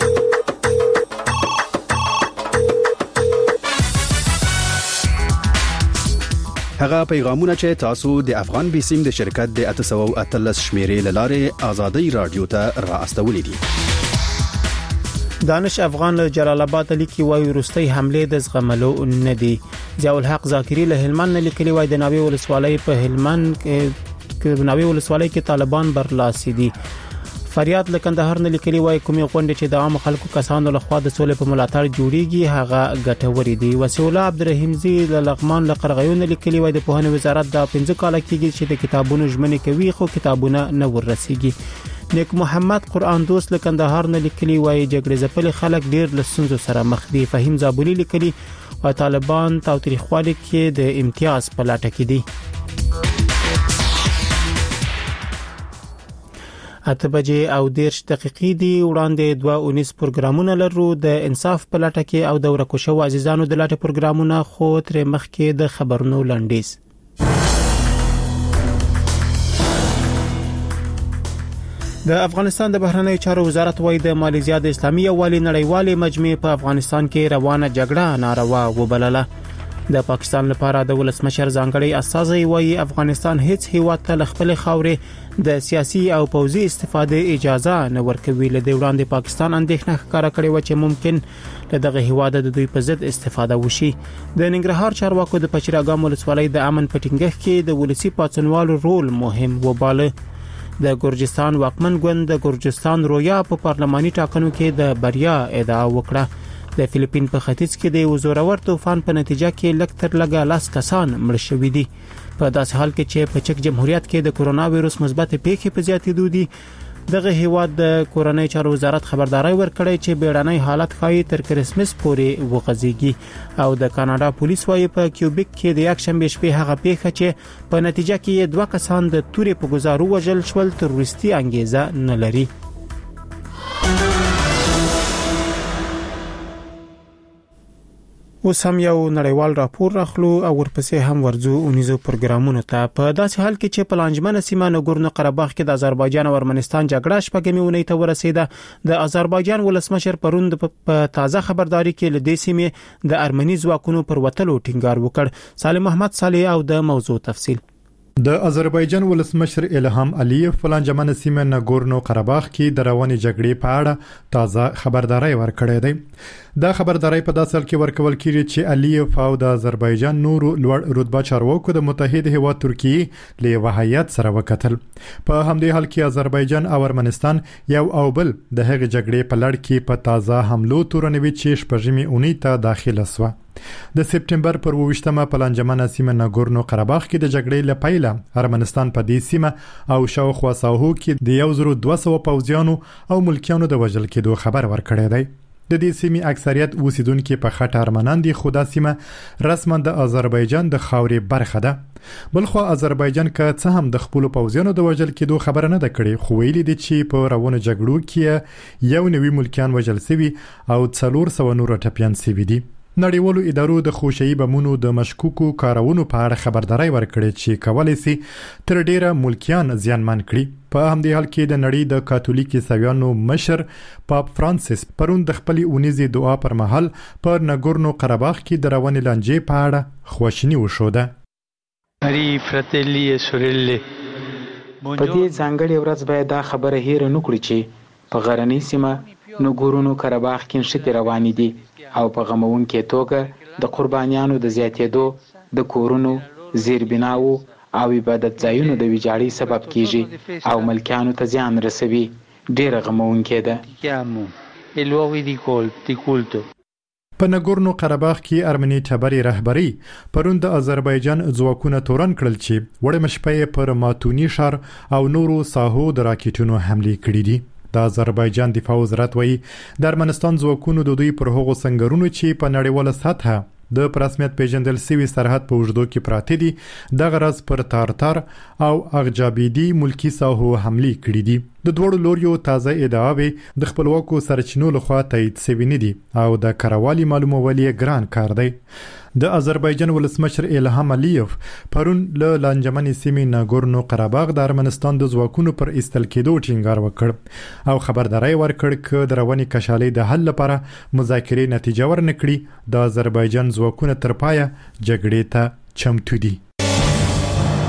هغه پیغامونه چې تاسو د افغان بیسیم د شرکت د 813 شمیرې لاره آزادي رادیو ته را استولې دي. دانش افغان له جلال آباد لیکي وایي وروستۍ حمله د زغملو نه دي. ضیاء الحق ذاکری له هلمند لیکلي وایي د ناوې ولسوالۍ په هلمند کې طالبان برلاسي دي. فریاد له کندهار نه لیکلي وایي کومې غونډې چې د عام خلکو کسانو لخوا د سولې په ملاتړ جوړیږي هغه ګټورې دي. وسیع الله عبدالرحیم زی له لغمان له قرغیو نه لیکلي وایي د پوهنې وزارت د 15 کال کېږي چې د کتابونو ژمنې کوي خو کتابونه نه ورسیږي. نیک محمد قرآن دوست له کندهار نه لیکلي وایي جګړې ځپلي خلک ډیر له ستونزو سره مخ دي. فهیم زابونی لیکلي او طالبان تاوتریخوالي کې د امتیاز په لټه کې دي. 8:10 دی وړاندې 2:19 پروګرامونه لرو د انصاف په لټه کې او د ورکوشو عزیزانو د لټه پروګرامونه خو تر مخکې د خبرونو لنډیز. د افغانستان د بهرنیو چارو وزارت وایي د مالیزیا د اسلامي یووالي نړیوالې مجمع په افغانستان کې روانه جګړه ناروا وبلله. د پاکستان لپاره د ولسمشر ځانګړي استازي وایي افغانستان هیڅ هیواد ته خپل خاورې د سیاسي او پوځي استفاده اجازه نه ورکوي. له دې وړاندې پاکستان اندېښنه ښکاره کړې و چې ممکن له دغه هیواد د دوی په ضد استفاده وشي. د ننګرهار چارواکو د پچیراګام ولسوالۍ د امن په ټینګښت کې د ولسی پاتونوالو رول مهم وباله. د ګورجستان واکمن ګوند د ګورجستان رویا په پارلماني ټاکنو کې د بریا ادعا وکړه. د فلیپین په ختیځ کې د زورور طوفان په نتیجه کې لږ تر لږه 10 کسان مړ شوي دي. په داسې حال کې چې په چک جمهوریت کې د کرونا وایروس مثبت پیښې په زیاتېدو دي. دغه هیواد د کورنۍ چارو وزارت خبرداري ورکړی چې بیړنی حالت ښایي تر کرسمس پورې وغځيږي. او د کاناډا پولیس وايي په کیوبیک کې د یکشنبه شپې هغه پیښه چې په نتیجه کې 2 کسان د تورې په گزارو وژل شول تروریستي انګیزه نه لري. اوس هم یو نړیوال راپور راخلو او ورپسې هم ورځو اونیزو پروګرامونو ته. په داسې حال کې چې پلانجمنه سیمه نګورنو قره باغ کې د آذربایجان او ارمنستان جګړه شپږمې اونۍ ته ورسېده. د آذربایجان ولسمشر پرون په تازه خبرداري کې له دې سیمې د ارمني ځواکونو پر وتلو ټینګار وکړ. سالم محمد صالح او د موضوع تفصیل. د آذربایجان ولسمشر الهام الیف پلانجمنه سیمه نګورنو قره باغ کې د روانې جګړې په اړه تازه خبرداري ورکړې ده. دا خبرداري په داسې حال کې ورکول کیږي چې الیف او د آذربایجان نورو لوړ رتبه چارواکو د متحده هیواد ترکیه له وهایت سره وکتل. په همدې حال کې آذربایجان او ارمنستان یو او بل د هغې جګړې په لړ کې په تازه حملو تورنوي چې شپږمې اونۍ ته داخله شوه. د سپټمبر پر 28مه پلانجمنه سیمه نګورنو قره باغ کې د جګړې لپاره ارمنستان په دې سیمه او شاوخوا ساحو کې د 1200 پوځیانو او ملکیانو د وژل کېدو خبر ورکړی دی. د دې سیمې اکثریت اوسیدونکو په خټه ارمنان دي خو دا سیمه رسما د آذربایجان د خاورې برخه ده. بلخو آذربایجان که څه هم د خپل پوځیانو د وژل کېدو خبره نه ده کړې خو ویلي دي چې په روانو جګړو کې یو نوی ملکیان وژل شوي او 400 نور ټپيان شوي دي. نړیوالو ادارو د خوشي بمونو د مشکوکو کارونو په اړه خبرداري ورکړې چې کولای شي تر ډیره ملکیان زیانمن کړي. په همدې حال کې د نړۍ د کاتولیک عیسویانو مشر پاپ فرانسیس پرون د خپل اونیزي دعا پر مهال پر نګورنو قره باغ کې د روانې لانجې په اړه خوشنی وشوده. اری فراتلی سورلی په دې ځانګړي ورځ باید دا خبره هیر نه کړی چې په غرنۍ سیمه نګورنو قره باغ کې نشته روانې دي او په غمون کې توګه د قربانیانو د زیاتېدو د کورونو زیربناو او عبادت ځایونو د ویجاړۍ سبب کیږي او ملکیانو ته زیان رسوي. ډېر غمون کېده. په نګورنو قره باغ کې ارمني ټبري رهبري پرون د آذربایجان ځواکونه تورن کړل چې وړه مشپې پر ماتونی شهر او نورو ساحو د راکټونو حمله کړې دي. د آذربایجان دفاع وزارت وایي د ارمنستان ځواکونو د دوی پر هغو سنگرونو چې په نړیواله سطحه د پرسمیت پیژندل سوي سرحد په وجودو کې پراته دي د غرض پر تارتار او اغجابیدي ملکی ساحو حمله کړې دي. د دوړو لوريو تازه ادعاوي د خپلواکو سرچینو لخوا تایید شوي نه دي او د کاروالي معلومولي ګران کار دی. د آذربایجان ولسمشر الهام الیف پرون له لانجمنې سیمې نګورنو قره باغ د ارمنستان د ځواکونو پر استل کېدو ټینګار وکړ او خبرداري ورکړ چې د رواني کشالۍ د حل لپاره مذاکرې نتیجه ورنکړي. د آذربایجان ځواکونه تر پایه جګړې ته چمتو دي.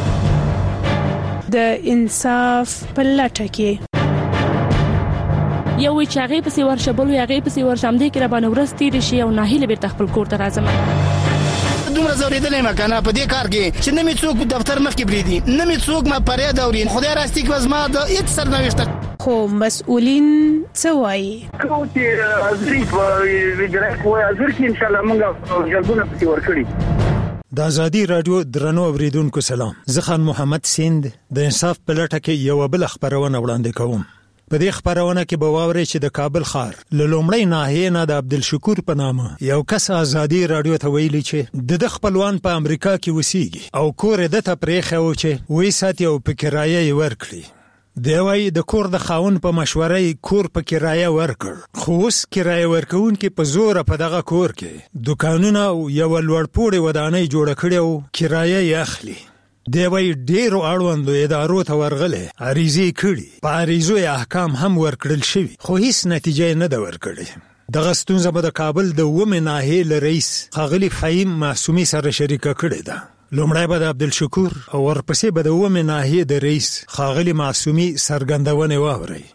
د انصاف په لټه کې یو چې هغه پسې ورشبل یو هغه پسې ورشم دې کې را باندې ورس تیر شي او ناهیله بیرته خپل کور ته راځم. دومره زوریدلې مکنه په دې کار کې چې نه می څوک دفتر مخ کې بریدي نه می څوک ما پرې دورین خدای راستي کې وزما د هیڅ سرنوشت خو مسؤلین څه وایي کوم چې ازري وګړي کوی ازر کې ان شاء الله موږ جلبونه پتی ورکړي. د ازادي رادیو درنو اوریدونکو سلام. زه خان محمد سیند د انصاف په لټه کې یو بل خبرونه وړاندې کوم. په دې خبرونه کې به واورئ چې د کابل ښار له لومړۍ ناحیې نه د عبدالشکور په نامه یو کس ازادي رادیو ته ویلي چې د خپلوان په امریکا کې اوسېږي او کور یې دته پرېښی و چې ویې ساتي او په کرایه یې ورکړي. دی وایي د کور د خاوند په مشوره یې کور په کرایه ورکړ، خو اوس کرایه ورکوونکي په زوره په دغه کور کې دوکانونه او یوه لوړپوړې ودانۍ جوړه کړې او کرایه یې اخلي. دی وایي ډېرو اړوندو ادارو ته ورغلی، عریضې کړي، په عریضو یې احکام هم ورکړل شوي، خو هیڅ نتیجه یې نه ده ورکړې. دغه ستونزه به د کابل د 9مې ناحیې له رئیس ښاغلي فهیم معصومي سره شریکه کړې ده. لومړی به د عبدالشکور او ورپسې به د 9مې ناحیې د رئیس ښاغلي معصومي څرګندونې واورئ.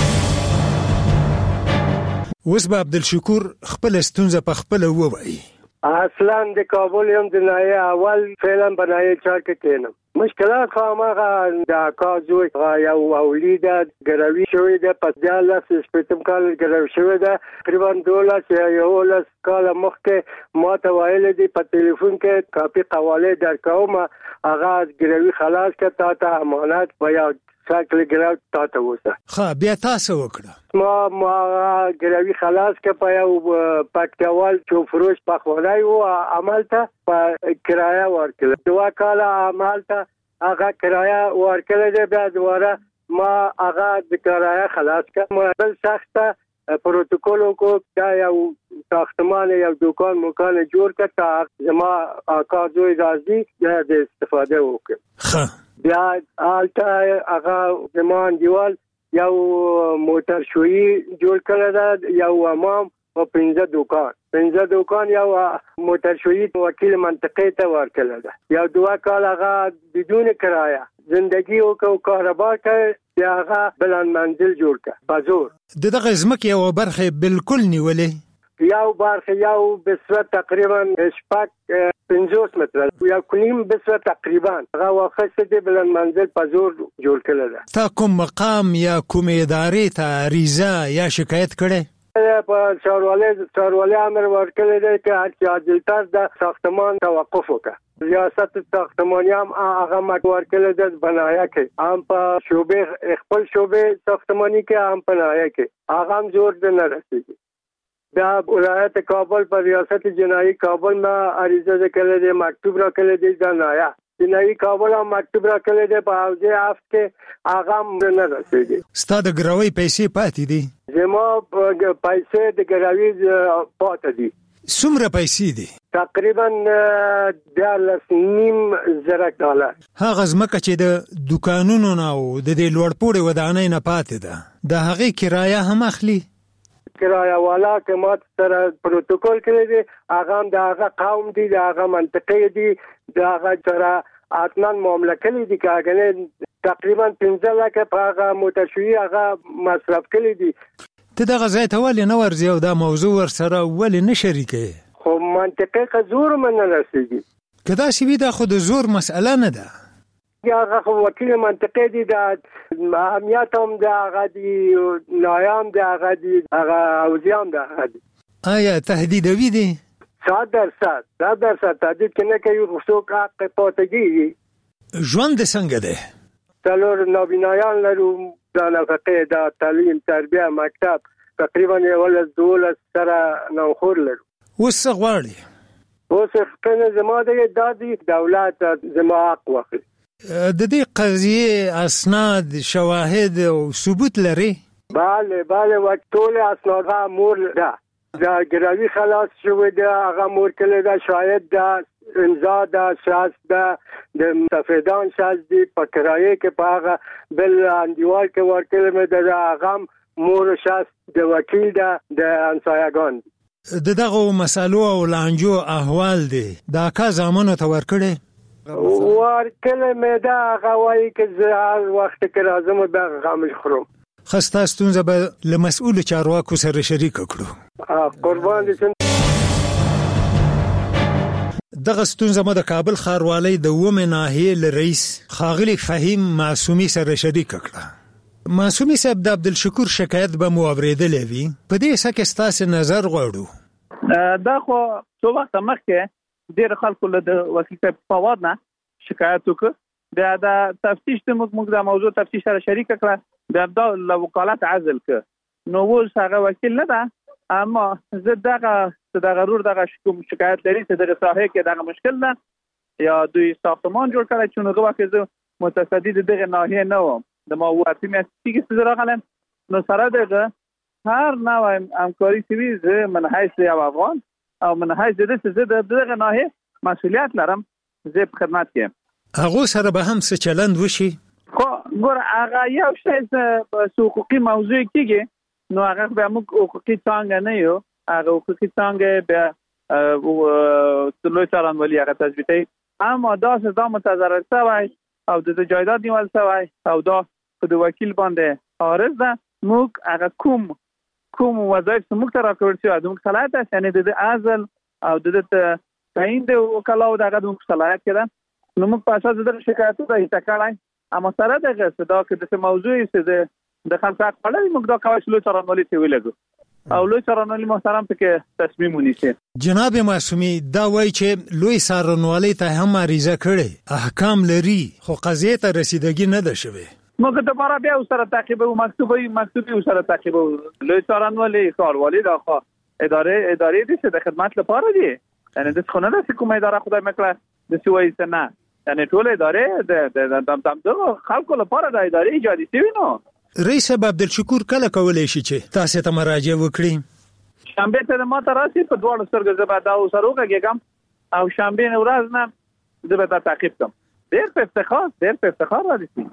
اوس به عبدالشکور خپل ستونزه په خپله ووایي. اصلا د کابل یم د ناحیې اول فعلا په ناحیې 4 کې کېنم. مشکلات خو هماغه د اکا زوی یو اولي ده ګروي شوې ده، په 14 کال ګروي شوې ده. تقریبا 12 یا 11 کاله مخکې ما ته ویلي دي په تلیفون کې کاپي قواله درکوم، هغه ګروي خلاص کړه تا ته امانت په یو ساکل ګراو تا ته وسه. ښه بیا تاسو وکړه. ما ګروي خلاص کړه په یو پټکوال چوفروش په خولای او عمل ته په کرایه ورکړه. 2 کاله عمل ته هغه کرایه ورکړه ده، بیا دوباره ما هغه د کرایه خلاص کړه. ما بل سخته پروتوکول کو دا یو ساختمان یو دکان مکان جوړ کړ تا زما اکا دوی راځي د استفاده وکړه. ښه بیا آلته هغه زمان دیوال یو موټر شویی جوړ کړل دا یو امام او 15 دکان یو موټر شویی وکیل منطقه ته ورکړل دا یو 2 کال هغه بدون کرایه زندگی او کاروبار کړ. بیا هغه بلند منزل جوړ کړ بازور. دغه ځمکې یو برخه بالکل نیولې، یو برخه یو بسوه تقریبا 50 متر یو کلیم بسوه تقریبا هغه وخت د بلند منزل بازور جوړ کړل. تا کوم مقام یا کوم ادارې ته عریضه یا شکایت کړې؟ په څارواله امر ورکړل دی چې هر عاجلتر د ساختمان توقف وکړي. ریاست ساختمانی هم هغه ورکړل د بنایا کې هم په شوبې خپل شوبې ساختمانی کې هم په نایا کې هغه هم زور نه رسیږي. دا ولایت کابل پر ریاست جنایی کابل ما عریضه کړل دی، مکتوب را کړل دی د نایا جنایی کابل هم مکتوب را کړل دی په اوځه افت کې هغه هم نه رسیږي. ستا د ګروي پیسې پاتې دي؟ زما پیسې د ګروي پاتې دي. څومره پیسې دي؟ تقریبا $9,000. هغه ځمکه چې د دکانونو نه او د دې لوړپوړې ودانۍ نه پاتې ده د هغې کرایه هم اخلي؟ کرایه والا که ما سره پروتوکول کړی دی هغه هم د هغه قوم دی، د هغه منطقې دی، د هغه سره حتما معامله کړی دی که هغه تقریبا 15 لکه په هغه موټر شویی هغه مصرف کړی دی. ته دغه ځای ته ولې نه ورځې او دا موضوع ورسره ولې نه شریکې؟ خو منطقې که زور من نه رسېږي. که داسې وي دا خو د زور مسئله نه ده. هغه خو وکیل منطقې دی، د اهمیت هم د هغه دی، نایام د هغه دی، هغه اوځي هم د هغه دی. آیا تهدیدوي دی؟ 100% تهدید که نه کوي خو څوک حق پاتې کېږي. ژوند دې څنګه دی؟ 4 نابینایان لرو، د نفقې، د تعلیم، تربیه، مکتب، تقریبا 12 سره نوخور لرو. اوس څه غواړې؟ اوس خپله زما د دولت زما حق واخلي. د دې قضیې اسناد، شواهد او ثبوت لري؟ بله ټول اسناد مور ده. د ګروي خلاص شوی ده هغه مور کړی ده، شاهد ده، امضا ده، شخص ده، د مستفیدان شخص دي، په کرایه کې په هغه بل انډیوال کې ورکړل مې ده هغه مور شخص د وکیل ده، د همسایگان دي. د دغه مسالو او لانجو احوال دی د اکا زامنو ته ورکړی؟ ورکړل مې ده، هغه وایي که زه هر وخت کې راځم بیا غمش خورم. خسته ستونزه به له مسؤل چارواکو سره شریک کړو. قربان دي. دغه ستونزه مو د کابل ښاروالۍ د ومه ناحیې له رئیس ښاغلي فهیم معصومي سره شریک کړه. معصومي صاحب د عبدالشکور شکایت به مو اورېدلې وي، په دې څه کې ستاسو نظر غواړو. دا خو څو وخت مخکې ډېر خلکو له د وکیل صاحب فواد نه شکایت وکړ. د تفتیش د موږ د موضوع تفتیش سره شریک کړه، د وکالت عزل کړ. نو اوس هغه وکیل نه ده، اما زه دغه رور دغه شکایت لري چې دغه ساحه کې دغه مشکل ده یا دوی ساختمان جوړ کړی چې نو وخت زه متصدی دغه ناحیه نه وم د موضوعاتي میاشتې کې څه راغلم. نو سره دغه هر نوع همکاري سوي زه من حیث یو افغان او من حیث زه دغه ناحیه مسئولیت لرم، زه په خدمت کې هغه سره به هم څه چلند وشي. خو ګور هغه یو شی حقوقي موضوع کېږي، نو هغه به موږ حقوقي څنګه نه یو، هغه حقوقي څنګه به لوی څارنوالي هغه تثبیتوي. اما دا متضرر شوی او د جایداد نیول شوی او دا د وکیل باندې عارض ده. موږ هغه کوم وظایف موږ ته راکړل شوی د موږ صلاحیت است، یعنی د عزل او د تعیین د وکلاو دغه د موږ صلاحیت کړه. نو موږ په اساس د شکایتو د هیڅکړای، اما سره دغه صدا کې د موضوع چې د خلک حق پړل موږ دا کوي چې لوی څارنوالي ته ویلګو او لوی څارنوالي محترم پکې تصمیم ونیسي. جناب معصومي دا وایي چې لوی څارنوالي ته هم عریضه کړي، احکام لري، خو قضیه ته رسیدګي نه ده شوی. موږ د بارا بیا سره تعقیب او مکتوبي سره تعقیب لوی څارنوالي ښاروالي دا خو ادارې دي چې د خدمت لپاره دي، یعنی د څخه نه کومه اداره خدای مکړه د سوي سنه، یعنی ټول ادارې د خلکو لپاره د ادارې ایجادي شوی. نو رئیس عبدالشکور کله کولای شي چې تاسو ته مراجعه وکړي؟ شنبه ته ما ته راسي په دوه سترګې زبر دا سره وګورم او شنبه ورځ نه زه به تعقیب کوم. ډېر په افتخار راځي.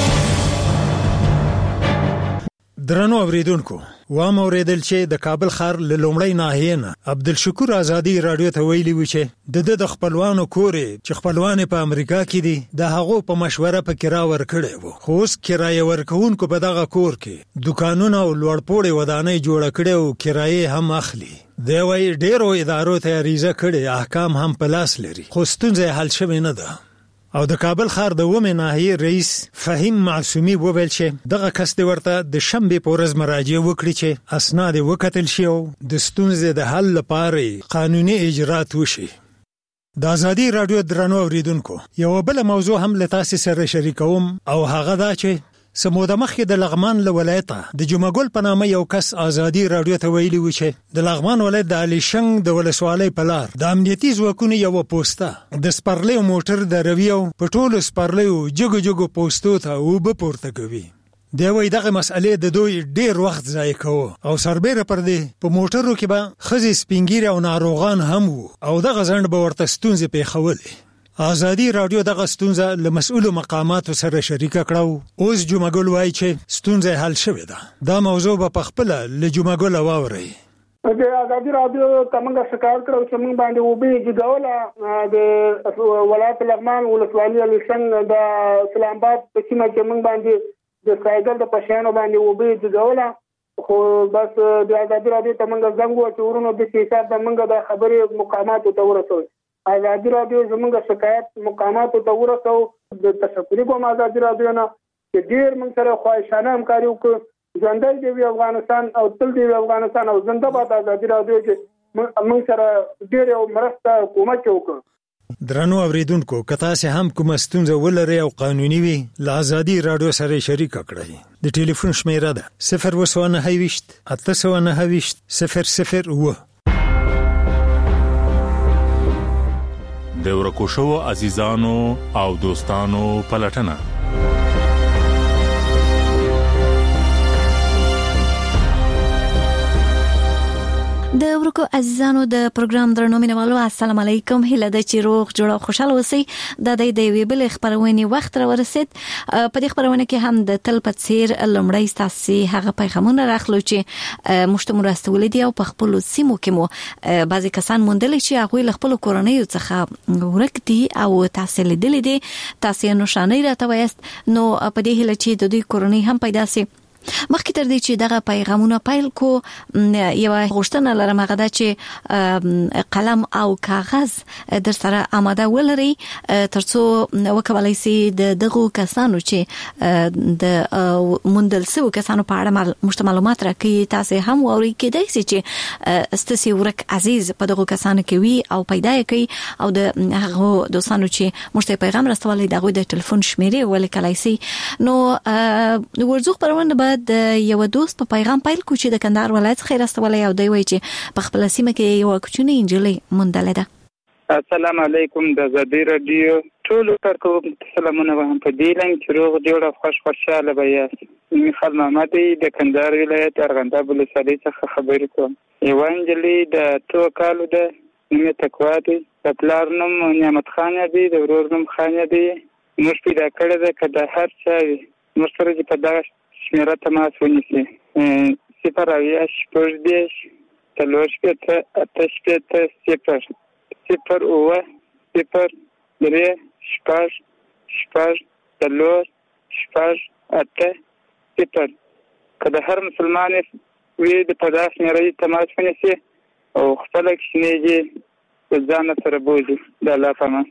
درنو اوریدونکو، وام اوریدل چې د کابل ښار له لومړی ناحیې نه عبدالشکور آزادي رادیو ته ویلي و چې د خپلوانو کورې چې خپلوان په امریکا کې دي د هغو په مشوره په کرا ورکړی وو، خو اوس کرایه ورکوونکو په دغه کور کې دوکانونه او لوړپوړې ودانۍ جوړه کړې او کرایه هم اخلي. دی وایي ډېرو ادارو ته عریضه کړې، احکام هم په لاس لري، خو ستونزه حل شوې نه ده. او د کابل ښار د ومه ناحیې رئیس فهیم معصومي وویل چې دغه کس دی ورته د شنبه په ورځ مراجعه وکړي چې اسناد وکتل شي او د ستونزې د حل لپاره قانوني اجرات وشي. د آزادي رادیو درنو اوریدونکو، یو بل موضوع هم له تاسو سره شریکوم او هغه دا چې سموده مخکې د لغمان له ولایته د جمعګل په نامه یو کس آزادي رادیو ته ویلي و چې د لغمان ولایت د علي شنګ د ولسوالۍ په لار د امنیتي ځواکونو یو پوسټه د سپرلیو موټر د رویو په ټولو سپرلیو جګو پوسټو ته وب پورته کوي. دی وایي دغه مسئلې د دوی ډېر وخت ضایع کوه او سربیره پر دې په موټرو کې به ښځې سپینګیرې او ناروغان هم وو او دغه ځنډ به ورته ستونزې پېښولې. آزادي رادیو دغه ستونزه له مسؤلو مقاماتو سره شریکه کړو. اوس جمعګل وایي چې ستونزه حل شوې ده. دا موضوع به په خپل له جمعګل واوري. د آزادي رادیو کومه شکایت کړو چې موږ باندې وبې جوړوله د ولایت لغمان ولسوالۍ علي شنګ د اسلام آباد په سیمه کې موږ باندې د سایګل د پښانو باندې وبې جوړوله، خو بس د آزادي رادیو ته موږ زنګ وکړو ورونو د حساب د موږ د خبرې مقاماتو ته ورسوي. آزادي رادیو زموږ شکایت مقاماتو ته ورسو. د تشکر کوم آزادي رادیو نه چې ډېر موږ سره خواهشانه همکاري وکړو. ژوندی دی افغانستان او تل دی افغانستان او زنده باد آزادي رادیو چې موږ سره ډېر یو مرسته کومک وکړو. درنو اوریدونکو، که تاسو هم کومه ستونزه ولرئ او قانوني وي له آزادي رادیو سره شریک کړئ. د ټلیفون شمیره ده 029 829 00 د ورکو شوو عزیزانو او دوستانو پلټنه. د ورکو عزیزانو د پروګرام درنو مینوالو، السلام علیکم. هیله ده چې روغ جوړ او خوشاله اوسئ. د دې ویبل خبرونه وخت را ورسید. په دې خبرونه کې هم د تل په څیر لمړی تاسو هغه پیغامونه راخلو چې مشتمل راستولې دي او په خپل سیمو کې مو بعضی کسان موندل چې هغه خپل کورنۍ څخه ورک دي او تاسو لیدلې دي. تاسو نو شانې راته وایست، نو په دې هله چې د دوی کورنۍ هم پیدا سي مخکې تر دې چې دغه پیغامونه پیل کو یو غوښتنه لرم هغه دا چې قلم او کاغذ در سره آماده ولري ترڅو وکولای شي دغه کسانو چې د مندلسو کسانو په اړه معلومات راکړي تاسو هم ووري کېدای شي چې استاسي ورک عزیز په دغه کسانو کې وي او پیدا کړي او د هغه دوستانو چې مشته پیغام راستولې دغه د ټلیفون شمیرې ولیکلای شي نو ورزوخ پرونه بعد یو دوست په پیغام پیل کو چې د کندهار ولایت څخه راستولې او دی وایي چې په خپل سیمه کې یو کوچنی انجلۍ مندله ده. السلام علیکم د زدي رادیو ټول کارکونکو سلامونه هم په دې لنګ چې روغ جوړ او خوشاله بیا میخال محمدی د کندهار ولایت ارغنداب ولسوالۍ څخه خبرې کوم. یو انجلۍ د 2 کالو ده نوم تقوا دی د پلار نوم نعمت خان دی د ورور نوم خان دی موږ پیدا کړی ده که د هر چا موږ سره چې په دغه شمیره تماس ونیسي 0 شپږ 0 صفر اوه 0 3 شپږ 4 8 0 که د هر مسلمان وی د پداس مېرې تماس ونیسي او خپل کښنیږي د ځان سره بوزي د الله پامان.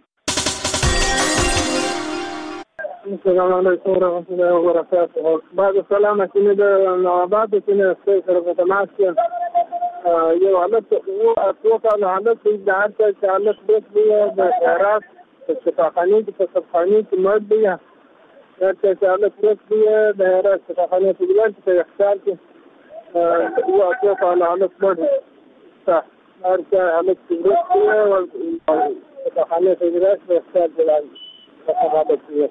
السلام علیکم ورحمۃ اللہ وبرکاتہ. بعد السلام چې د نواباد چې سره په تماس کې یو حالت او اتوقع حالت د هغه حالت د خیرات په صفخانه کې په صفخانه کې مرد دی چې حالت د خیرات صفخانه کې ولر په اختیار کې او اتوقع حالت مرد هر څه حالت کې او صفخانه کې ولر په اختیار کې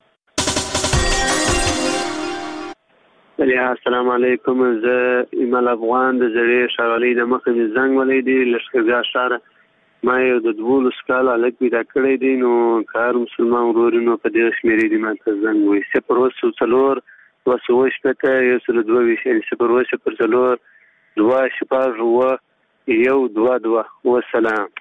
السلام علیکم. زه ایمل افغان د زړې شاولې د مخې د زنګ ولې دی لښکرګاه شهر ما یو د 12 کال الک پیدا کړی دی نو کار مسلمان ورورینو په دې شمیرې دی ماته زنګ وي 0 وسوش پته یو سره 2 2 شپږ یو 2 والسلام.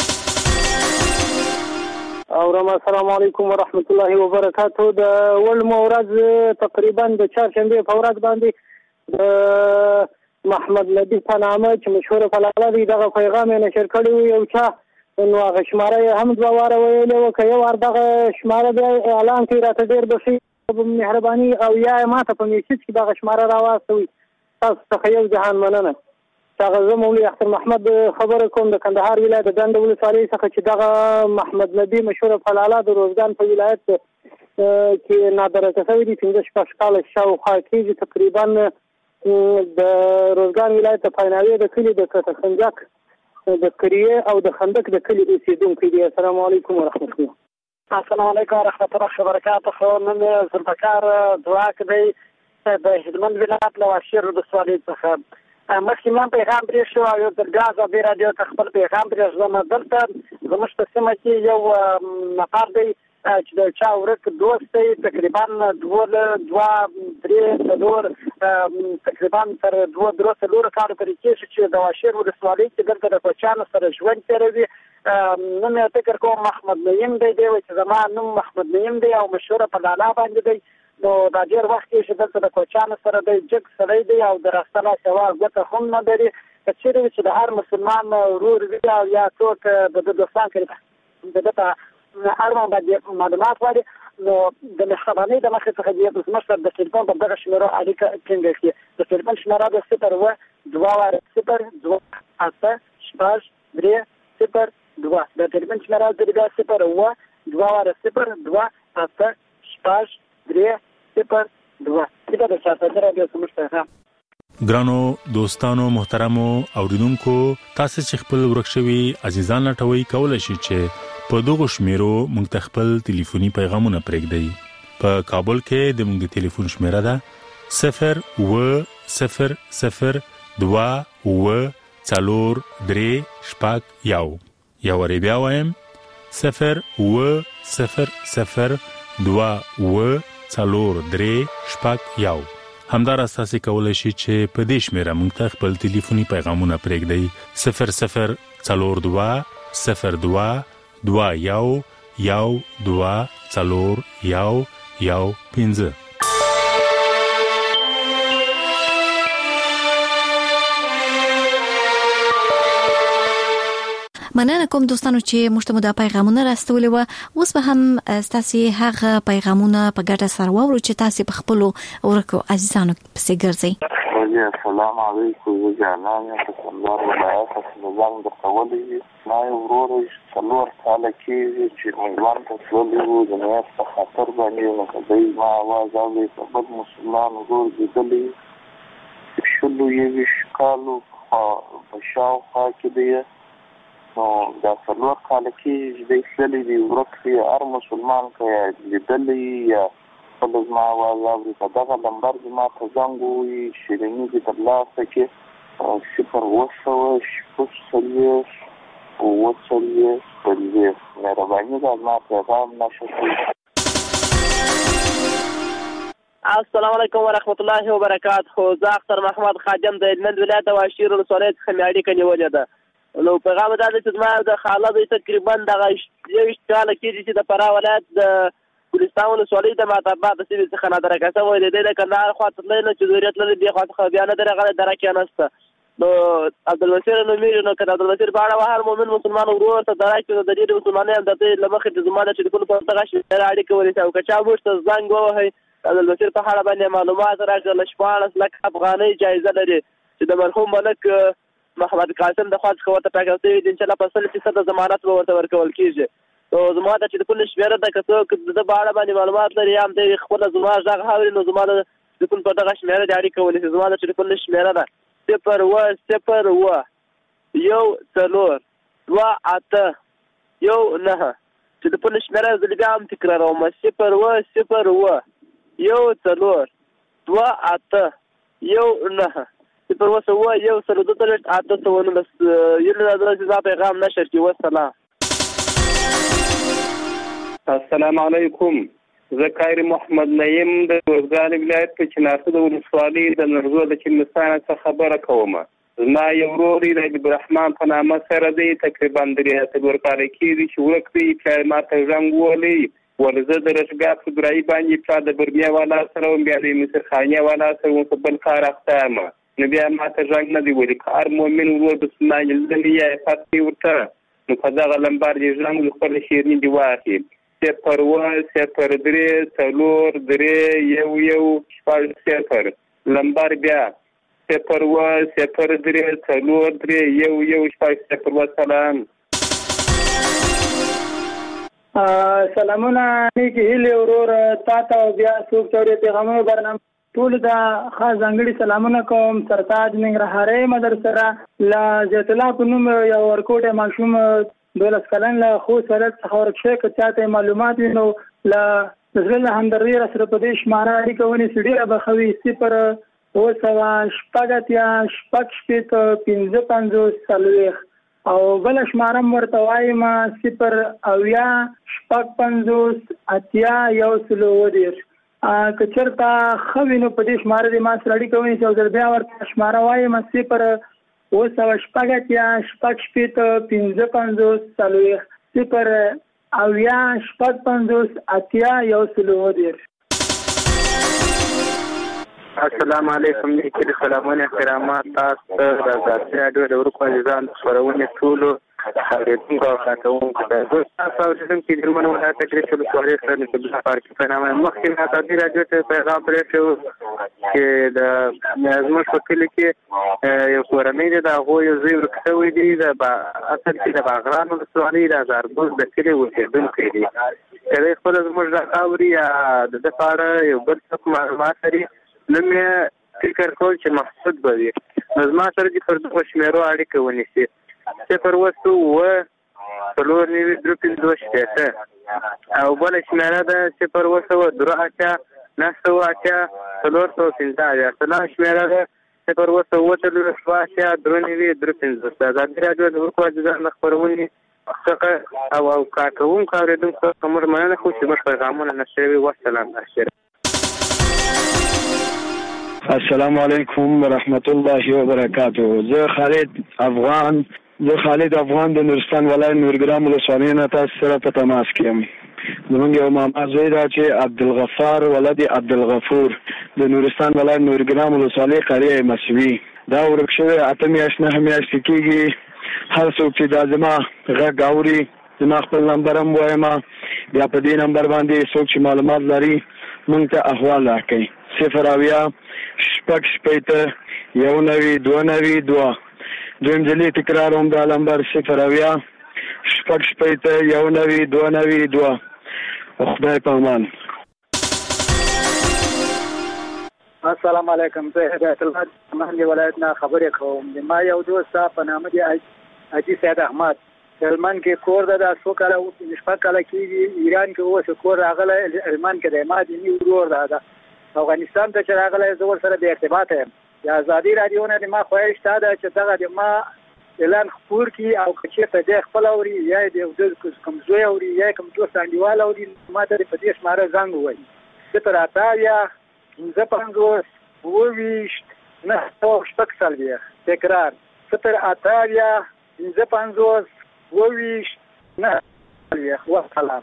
او السلام علیکم ورحمۃ اللہ وبرکاتہ. د ول مورز تقریبا د چهارشنبه په ورځ باندې د محمد نبی په نامه چې مشهور فلاله دی دغه پیغام یې نشر کړی یو چا نو هغه شماره هم دوه واره ویلې وکړ یو ور دغه شماره د اعلان کې راته ډیر بخي مهرباني او یا ماته په میسج کې دغه شماره راوستوي تاسو څخه یو ځهان مننه. هغه مولوی اختر محمد خبره کوم د کندهار ولایت د دنده ولسوالۍ څخه چې دغه محمد نبی مشهور فلاله د روزګان په ولایت کې نادره شوی دی 15 کال شاوخوا کې تقریبا د روزګان ولایت په پایناوي د کلی د خنجق د کریه او د خندق د کلی اوسیدونکو دی. السلام علیکم ورحمۃ اللہ. السلام علیکم ورحمۃ اللہ وبرکاتہ. نن زلبکار دعا کوي د هلمند ولایت له واشیر د سوالې څخه مخکې پیغام پرې شو او د غاز د رادیو خپل پیغام پرې زما دلته زموږ په سیمه کې یو نفر دی چې د چا ورک دوست دی تقریبا 2 تقریبا تر 2 کال پرې کې چې د واشیر ولسوالۍ کې دلته د کوچانو سره ژوند کوي. نن یې فکر کوم محمد نعیم دی چې زما نوم محمد نعیم دی او مشهور په لالا باندې دی نو دا ډیر وخت کې دلته د کوچانو سره د جګ سړی دی او د راستنه سوا غوته هم نه لري چې د هر مسلمان ورور وي او یا څوک د دوستان کې دغه ارمان باندې معلومات وایي نو د مهرباني د مخې څخه دی د مشر د ټلیفون په دغه شمیره اړیکه ټینګه کړي. د ټلیفون شمیره د 0 2 د ټلیفون شمیره د 0 ګرانو دوستانو محترمو اوریدونکو تاسو چې خپل ورکشوي عزیزان لټوي کولای شئ چې په دغه شمیرو مونږ خپل ټلیفوني پیغامونه پرېږدئ. په کابل کې د مونږ ټلیفون شمیره ده 0 یا ور بیا وایم 0 همدار اساسي کولای شي چې په دې شمیره مونږ ته خپل ټلیفوني پیغامونه پرېږدئ 00222 15. مننه کوم دوستانو چې موږ ته د پیغامونه راستولې و. اوس به هم تاسو هغه پیغامونه په ګډه سره واورو چې تاسو په خپل ورکو عزیزانو پسې ګرځئ. السلام علیکم وجانانه څنګه ولایت نظام د تولید ما ورور څلور کال کې چې موږ ته ټول د نه په خاطر باندې نو کدی ما आवाज اوري په بد مسلمان ورور دي شلو یې شکالو په شاوخوا کې دی نو دا څلور کال کې د اسلامي دی ورکه هر مسلمان کې لیدلې یا خپل ما आवाज اوري په دغه نمبر د ما ته زنګ وي شیرینی د تبلاغ کې صفر وسو شپږ سلیس وسلیس سلیس مهرباني دا ما پیغام نشته. السلام علیکم ورحمت الله وبرکاته. زه اختر محمد خادم د هلمند ولایت او اشیر ولسوالۍ څخه مې اړیکه نیولې ده. نو پیغام دا دی چې زما د خاله دوی تقریبا دغه 21 کاله کېږي چې د فراه ولایت د ګلستان ولسوالۍ د ماتاباد د سیمې څخه نادرکسه وایي د کندهار خوا ته تللی نو چې ضرورت لري دې خوا څخه بیا نه درغلی دره کې نسته. نو عبدالبصیر نومیږي نو که د عبدالبصیر په اړه هر مؤمن مسلمان ورور ته دره کې نو د ډېرې مسلمانۍ هم د دې له مخې د زما د ټلیفون په دغه شمېره اړیکه ونیسي او که چا موږ ته زنګ ووهئ عبدالبصیر په اړه باندې معلومات راکړه. له 14 لک افغانۍ جایزه لري چې د مرحوم ملک محمد قاسم د خوا څخه ورته ټاکل شوي دي. انشاءالله په 100% ضمانت به ورته ورکول کېږي. نو زما د ټلیفون شمېره ده که څوک د په اړه باندې معلومات لري یا هم دی خپله زما غږ اوري نو زما د ټلیفون په دغه شمېره د اړیکه ونیسي. زما د ټلیفون شمېره ده 0101282 ټلیفون شمېره زه بیا هم تکراروم 0101282 پیغام نشر کی. والسلام. السلام علیکم. زه کایر محمد نعیم د ورزګان ولایت په چنارسو د ولسوالۍ د نرزو د چنستان څخه خبره کوم. زما یو ورور د عبدالرحمن په نامه سره دی تقریبا 3 کال کېږي چې ورک دی چې ما ته زنګ ووهلی ولزه د رشګاه په ګرایي باندې پلا د برمیا والا سره بیا د مصرخانیه والا سره په بل کار اخته یم نو بیا ما ته زنګ نه دی ویلي که هر مؤمن ورور مسلمان لیدلی یا فتحې ورته نو په دغه لمبار د زنګ د خپل شیریني دي واخلي 0103311 لمبار بیا 0103311 سلام. سلامونه نیکی هیله ورور تا ته بیا څوک چورې پیغامونه برنامه ټول دا خاص ځانګړي سلامونه کوم. سرتاج ننګرهارۍ مدرسه لا زیت الله په نوم یو ورکوټه ماشوم 12 کلن له خو سره څخه ورکشه که چاته معلومات نو لا زړه همدردي را سره په دې شماره اړیکه ونی سړي به خوي 0 او سوا شپږتیا شپږ 55 او بل شماره ورته وایم 0 او یا شپږ 50 یو سلو ودیر که چرته خوینو په دې شماره د ما سره اړیکه ونی چې بیا ورته شماره وایم 0 او سوا شپږتیا شپږ 55 0 او یا شپږ یو سلو ودیر. السلام علیکم نیکی سلامونه احترامات تاسو د ازادي راډیو د ورکو عزیزان خبرونه ټولو خبرېدونکو او کارکوونکو ته زه تاسو اوسیدونکي د هلمند ولایت کې ولسوالۍ سره نسبت پارکي په نامه مخکې ازادي راډیو ته پیغام پرېښی چې د زموږ په کلي کې یو کورنۍ ده د هغوی یو زوی ورک شوی دی د اصل کې د باغران ولسوالۍ د هزارګوز د کلي اوسېدونکی دی که دی خپله زموږ غږ اوري یا د ده په اړه یو بل څوک معلومات لري نو مې فکر کول چې محسود به وي نو زما سره دې پر دغو شمېرو اړیکه ونیسي 01024 او بله شمېره ده 01028 سلام شمېره ده 01023 د ازادي راډیو د ورکو عزیزانو خپرونې څخه او کارکوونکو اورېدونکو څخه موږ مننه کوو چې موږ پیغامونه نشروي. والسلام. السلام علیکم ورحمت الله وبرکاته. زه خالد افغان د نورستان ولایت نورګرام ولسوالۍ نه تاسو سره په تماس کې یم. زمونږ یو ماما زوی دا چې عبدالغفار ولد عبدالغفور د نورستان ولایت نورګرام ولسوالۍ قریه مسوي دا ورک شوی 8 میاشتې 9 میاشتې کېږي هر څوک چې دا زما غږ اوري زما خپل نمبر هم وایم بیا په دې نمبر باندې څوک چې معلومات لري موږ ته احوال راکړي 0 دویم ځلې تکرار هم دا نمبر 0 خدای په امان. السلام علیکم. زه هدایت الله منګي ولایت نه خبرې کوم. ما یو دوست په نامه دی حاجی سید احمد هلمند کې کور ده د څو کاله شپږ کاله کېږي ایران کې اوس کور راغلی هلمند کې دی. ما دیني ورور ده افغانستان ته چې راغلی زه ورسره د ارتباط یم. د ازادي راډیو نه ما خواهش دا ده چې دغه د ما اعلان خپور کړي او که چېرته دی خپل اوري یا د کوم زوی اوري یا کوم دوست انډیوال اوري ما ته په دې شماره زنګ ووایي 0 9 تکرار 0 والسلام.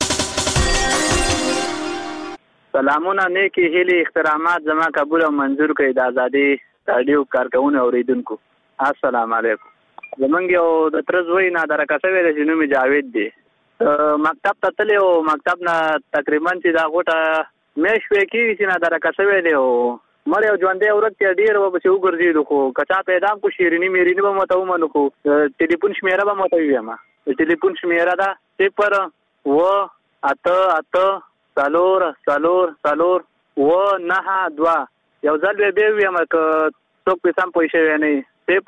سلامونه نیکی هیلي احترامات زما قبول او منظور کړئ د ازادي رادیو کارکونکو اوریدونکو. السلام علیکم. زمونږ یو د ترزوی نه درکه شوی دی چې نوم یې جاوید دی. مکتب ته تللی او مکتب نه تقریبا چې دا غوټه میاشت پرې کېږي چې نه درکه شوی دی او مړی او ژوندی ورک دی ډېر وپسې وګرځېدو خو که چا پیدا کړو شیریني میریني به مته ومنو خو ټلیفون شمېره به مته ووایم. د ټلیفون شمېره ده 0 یو ځل بیا ووایم که څوک پې سم پوه شوی نه وي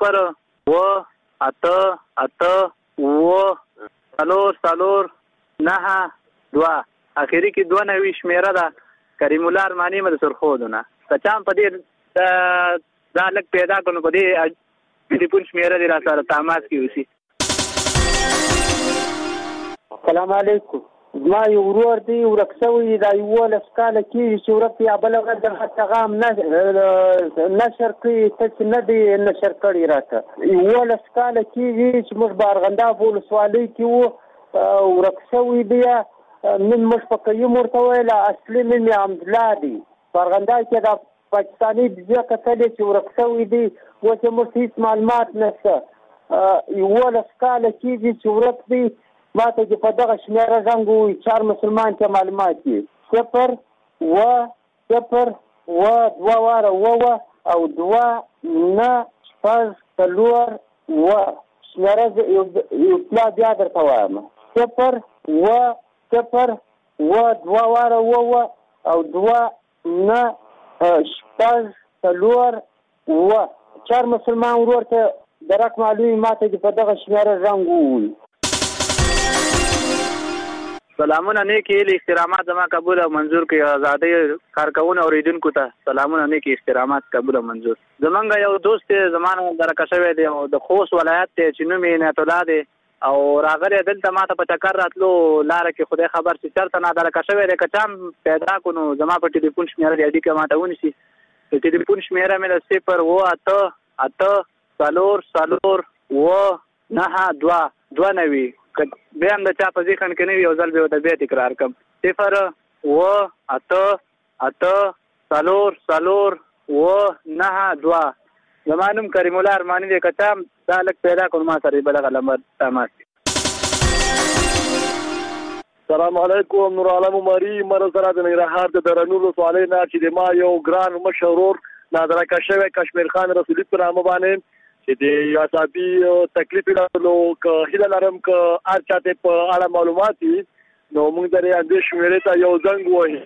0 اخري کې 2 شمېره ده کریم الله ارماني مې د سرخودو نه که چا هم په دې دا لږ پیدا کړو نو په دې ټلیفون شمېره دې را سره تماس کې اوسي. السلام علیکم. زما یو ورور دی ورک شوی دا 11 کاله کېږي چې ورک یا بله ورځ دغه پیغام نشر کړي ته چې نه دی نشر کړی راته 11 کاله کېږي چې موږ په ارغنداب ولسوالۍ کې وو ورک شوی دی نن موږ په قیم ورته ویله اصلي نوم یې حمدالله دی په ارغنداب کې د پاکستاني ویزا کتلې چې ورک شوی دی اوس یې موږ هېڅ معلومات نشته 11 کاله کېږي چې ورک دی ما ته چې په دغه شمېره زنګ ووایي 4 مسلمان ته معلومات دي 0 او 2 9 شمېره یو پلا بیا درته وایم 0 او 2 9 4 مسلمان ورور ته درک معلومي ما ته چې په دغه شمېره زنګ ووایي. سلامونه نیکی هیلي احترامات زما قبول او منظور کړئ ازادي کارکونکو اوریدونکو ته سلامونه نیکی احترامات قبول او منظور. زمونږ یو دوست دی زمانه درکه شوی دی د خوست ولایت دی چې نوم یې عنایت الله دی او راغلی دلته ما ته په چکر راتلو لاره کې خدای خبر چې چېرته نه درکه شوی دی که چا هم پیدا کړو نو زما په ټلیفون شمېره د اډیکه ما ته ونیسي. د ټلیفون شمېره مې د 0 بیا هم د چا په ذهن کې نه وي یو ځل بیا ورته بیا تکرار کړم 0 زما نوم کریم الله ارماني دی که چا هم دا لږ پیدا کړو ما سره به دغه نمبر تماس کړي. السلام علیکم. نور عالم عمري مر سره د ننګرهار د درنو ولسوالۍ نه چې د ما یو ګران مشهور نادرکه شوی کشمیر خان رسولي په نامه باندې چې د اعصابي تکلیف لرلو که هیله لرم که هر چاته په اړه معلومات وي نو موږ درې اندې شمېرې ته یو زنګ ووهي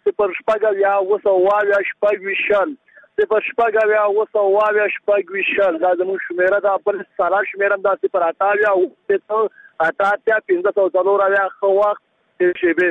0 دا زموږ شمېره ده بل سالا شمېره هم دا 0 ښه وخت تېر شېبې.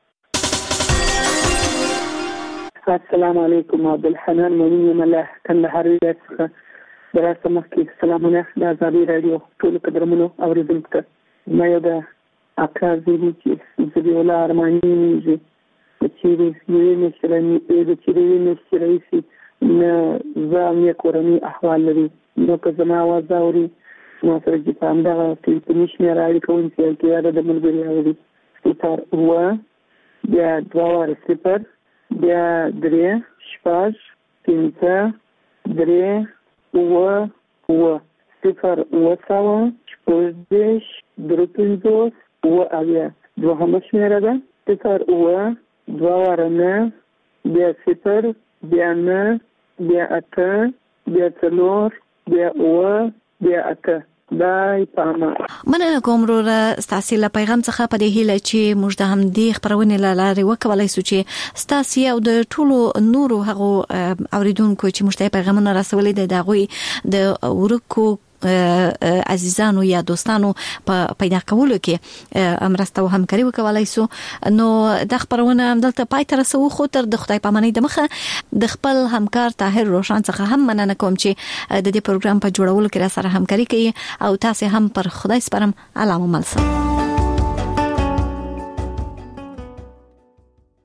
السلام علیکم. عبدالحنان مؤمن یم الله کندهار ولایت څخه دراسته مخکې سلامونه د ازادي راډیو ټولو قدرمنو اورېدونکو ته. ما یو د اکا زوی دی چې ذبیح الله ارماني نومېږي د چیرې یوې میاشتې راهیسې نه زه او یې کورنۍ احوال لري نو که زما اواز اوري ما سره چې په همدغه ټلیفوني شمېره اړیکه ونیسي او که یا د ملګري اوري 0 بیا 2 0 بیا 3 6 5 3 3 اوه 0 2 دوهمه شمیره ده 0 2 بیا 0 بیا 9 بیا 8 بیا 4 بیا 8 دای پامه. مننه کوم وروره ستاسو له پیغام څخه په دې هیله چې موږ د همدې خبرونه لاره وکولای سو چې ستاسو او د ټولو نورو هغه اوریدونکو چې موږ ته پیغامونه رسولې دي دغه د ورکو عزیزانو یا دوستانو په پیدا کولو کې مرسته او همکاري وکولای سو. نو د خبرونه دلته پای تر سو خو تر د خدای پامانۍ د مخه د خپل همکار طاهر روشن څخه هم مننه کوم چې د دې پروګرام په جوړولو کې را سره همکاري کوي او تاسو هم پر خدای سپارم. علامه ملسم.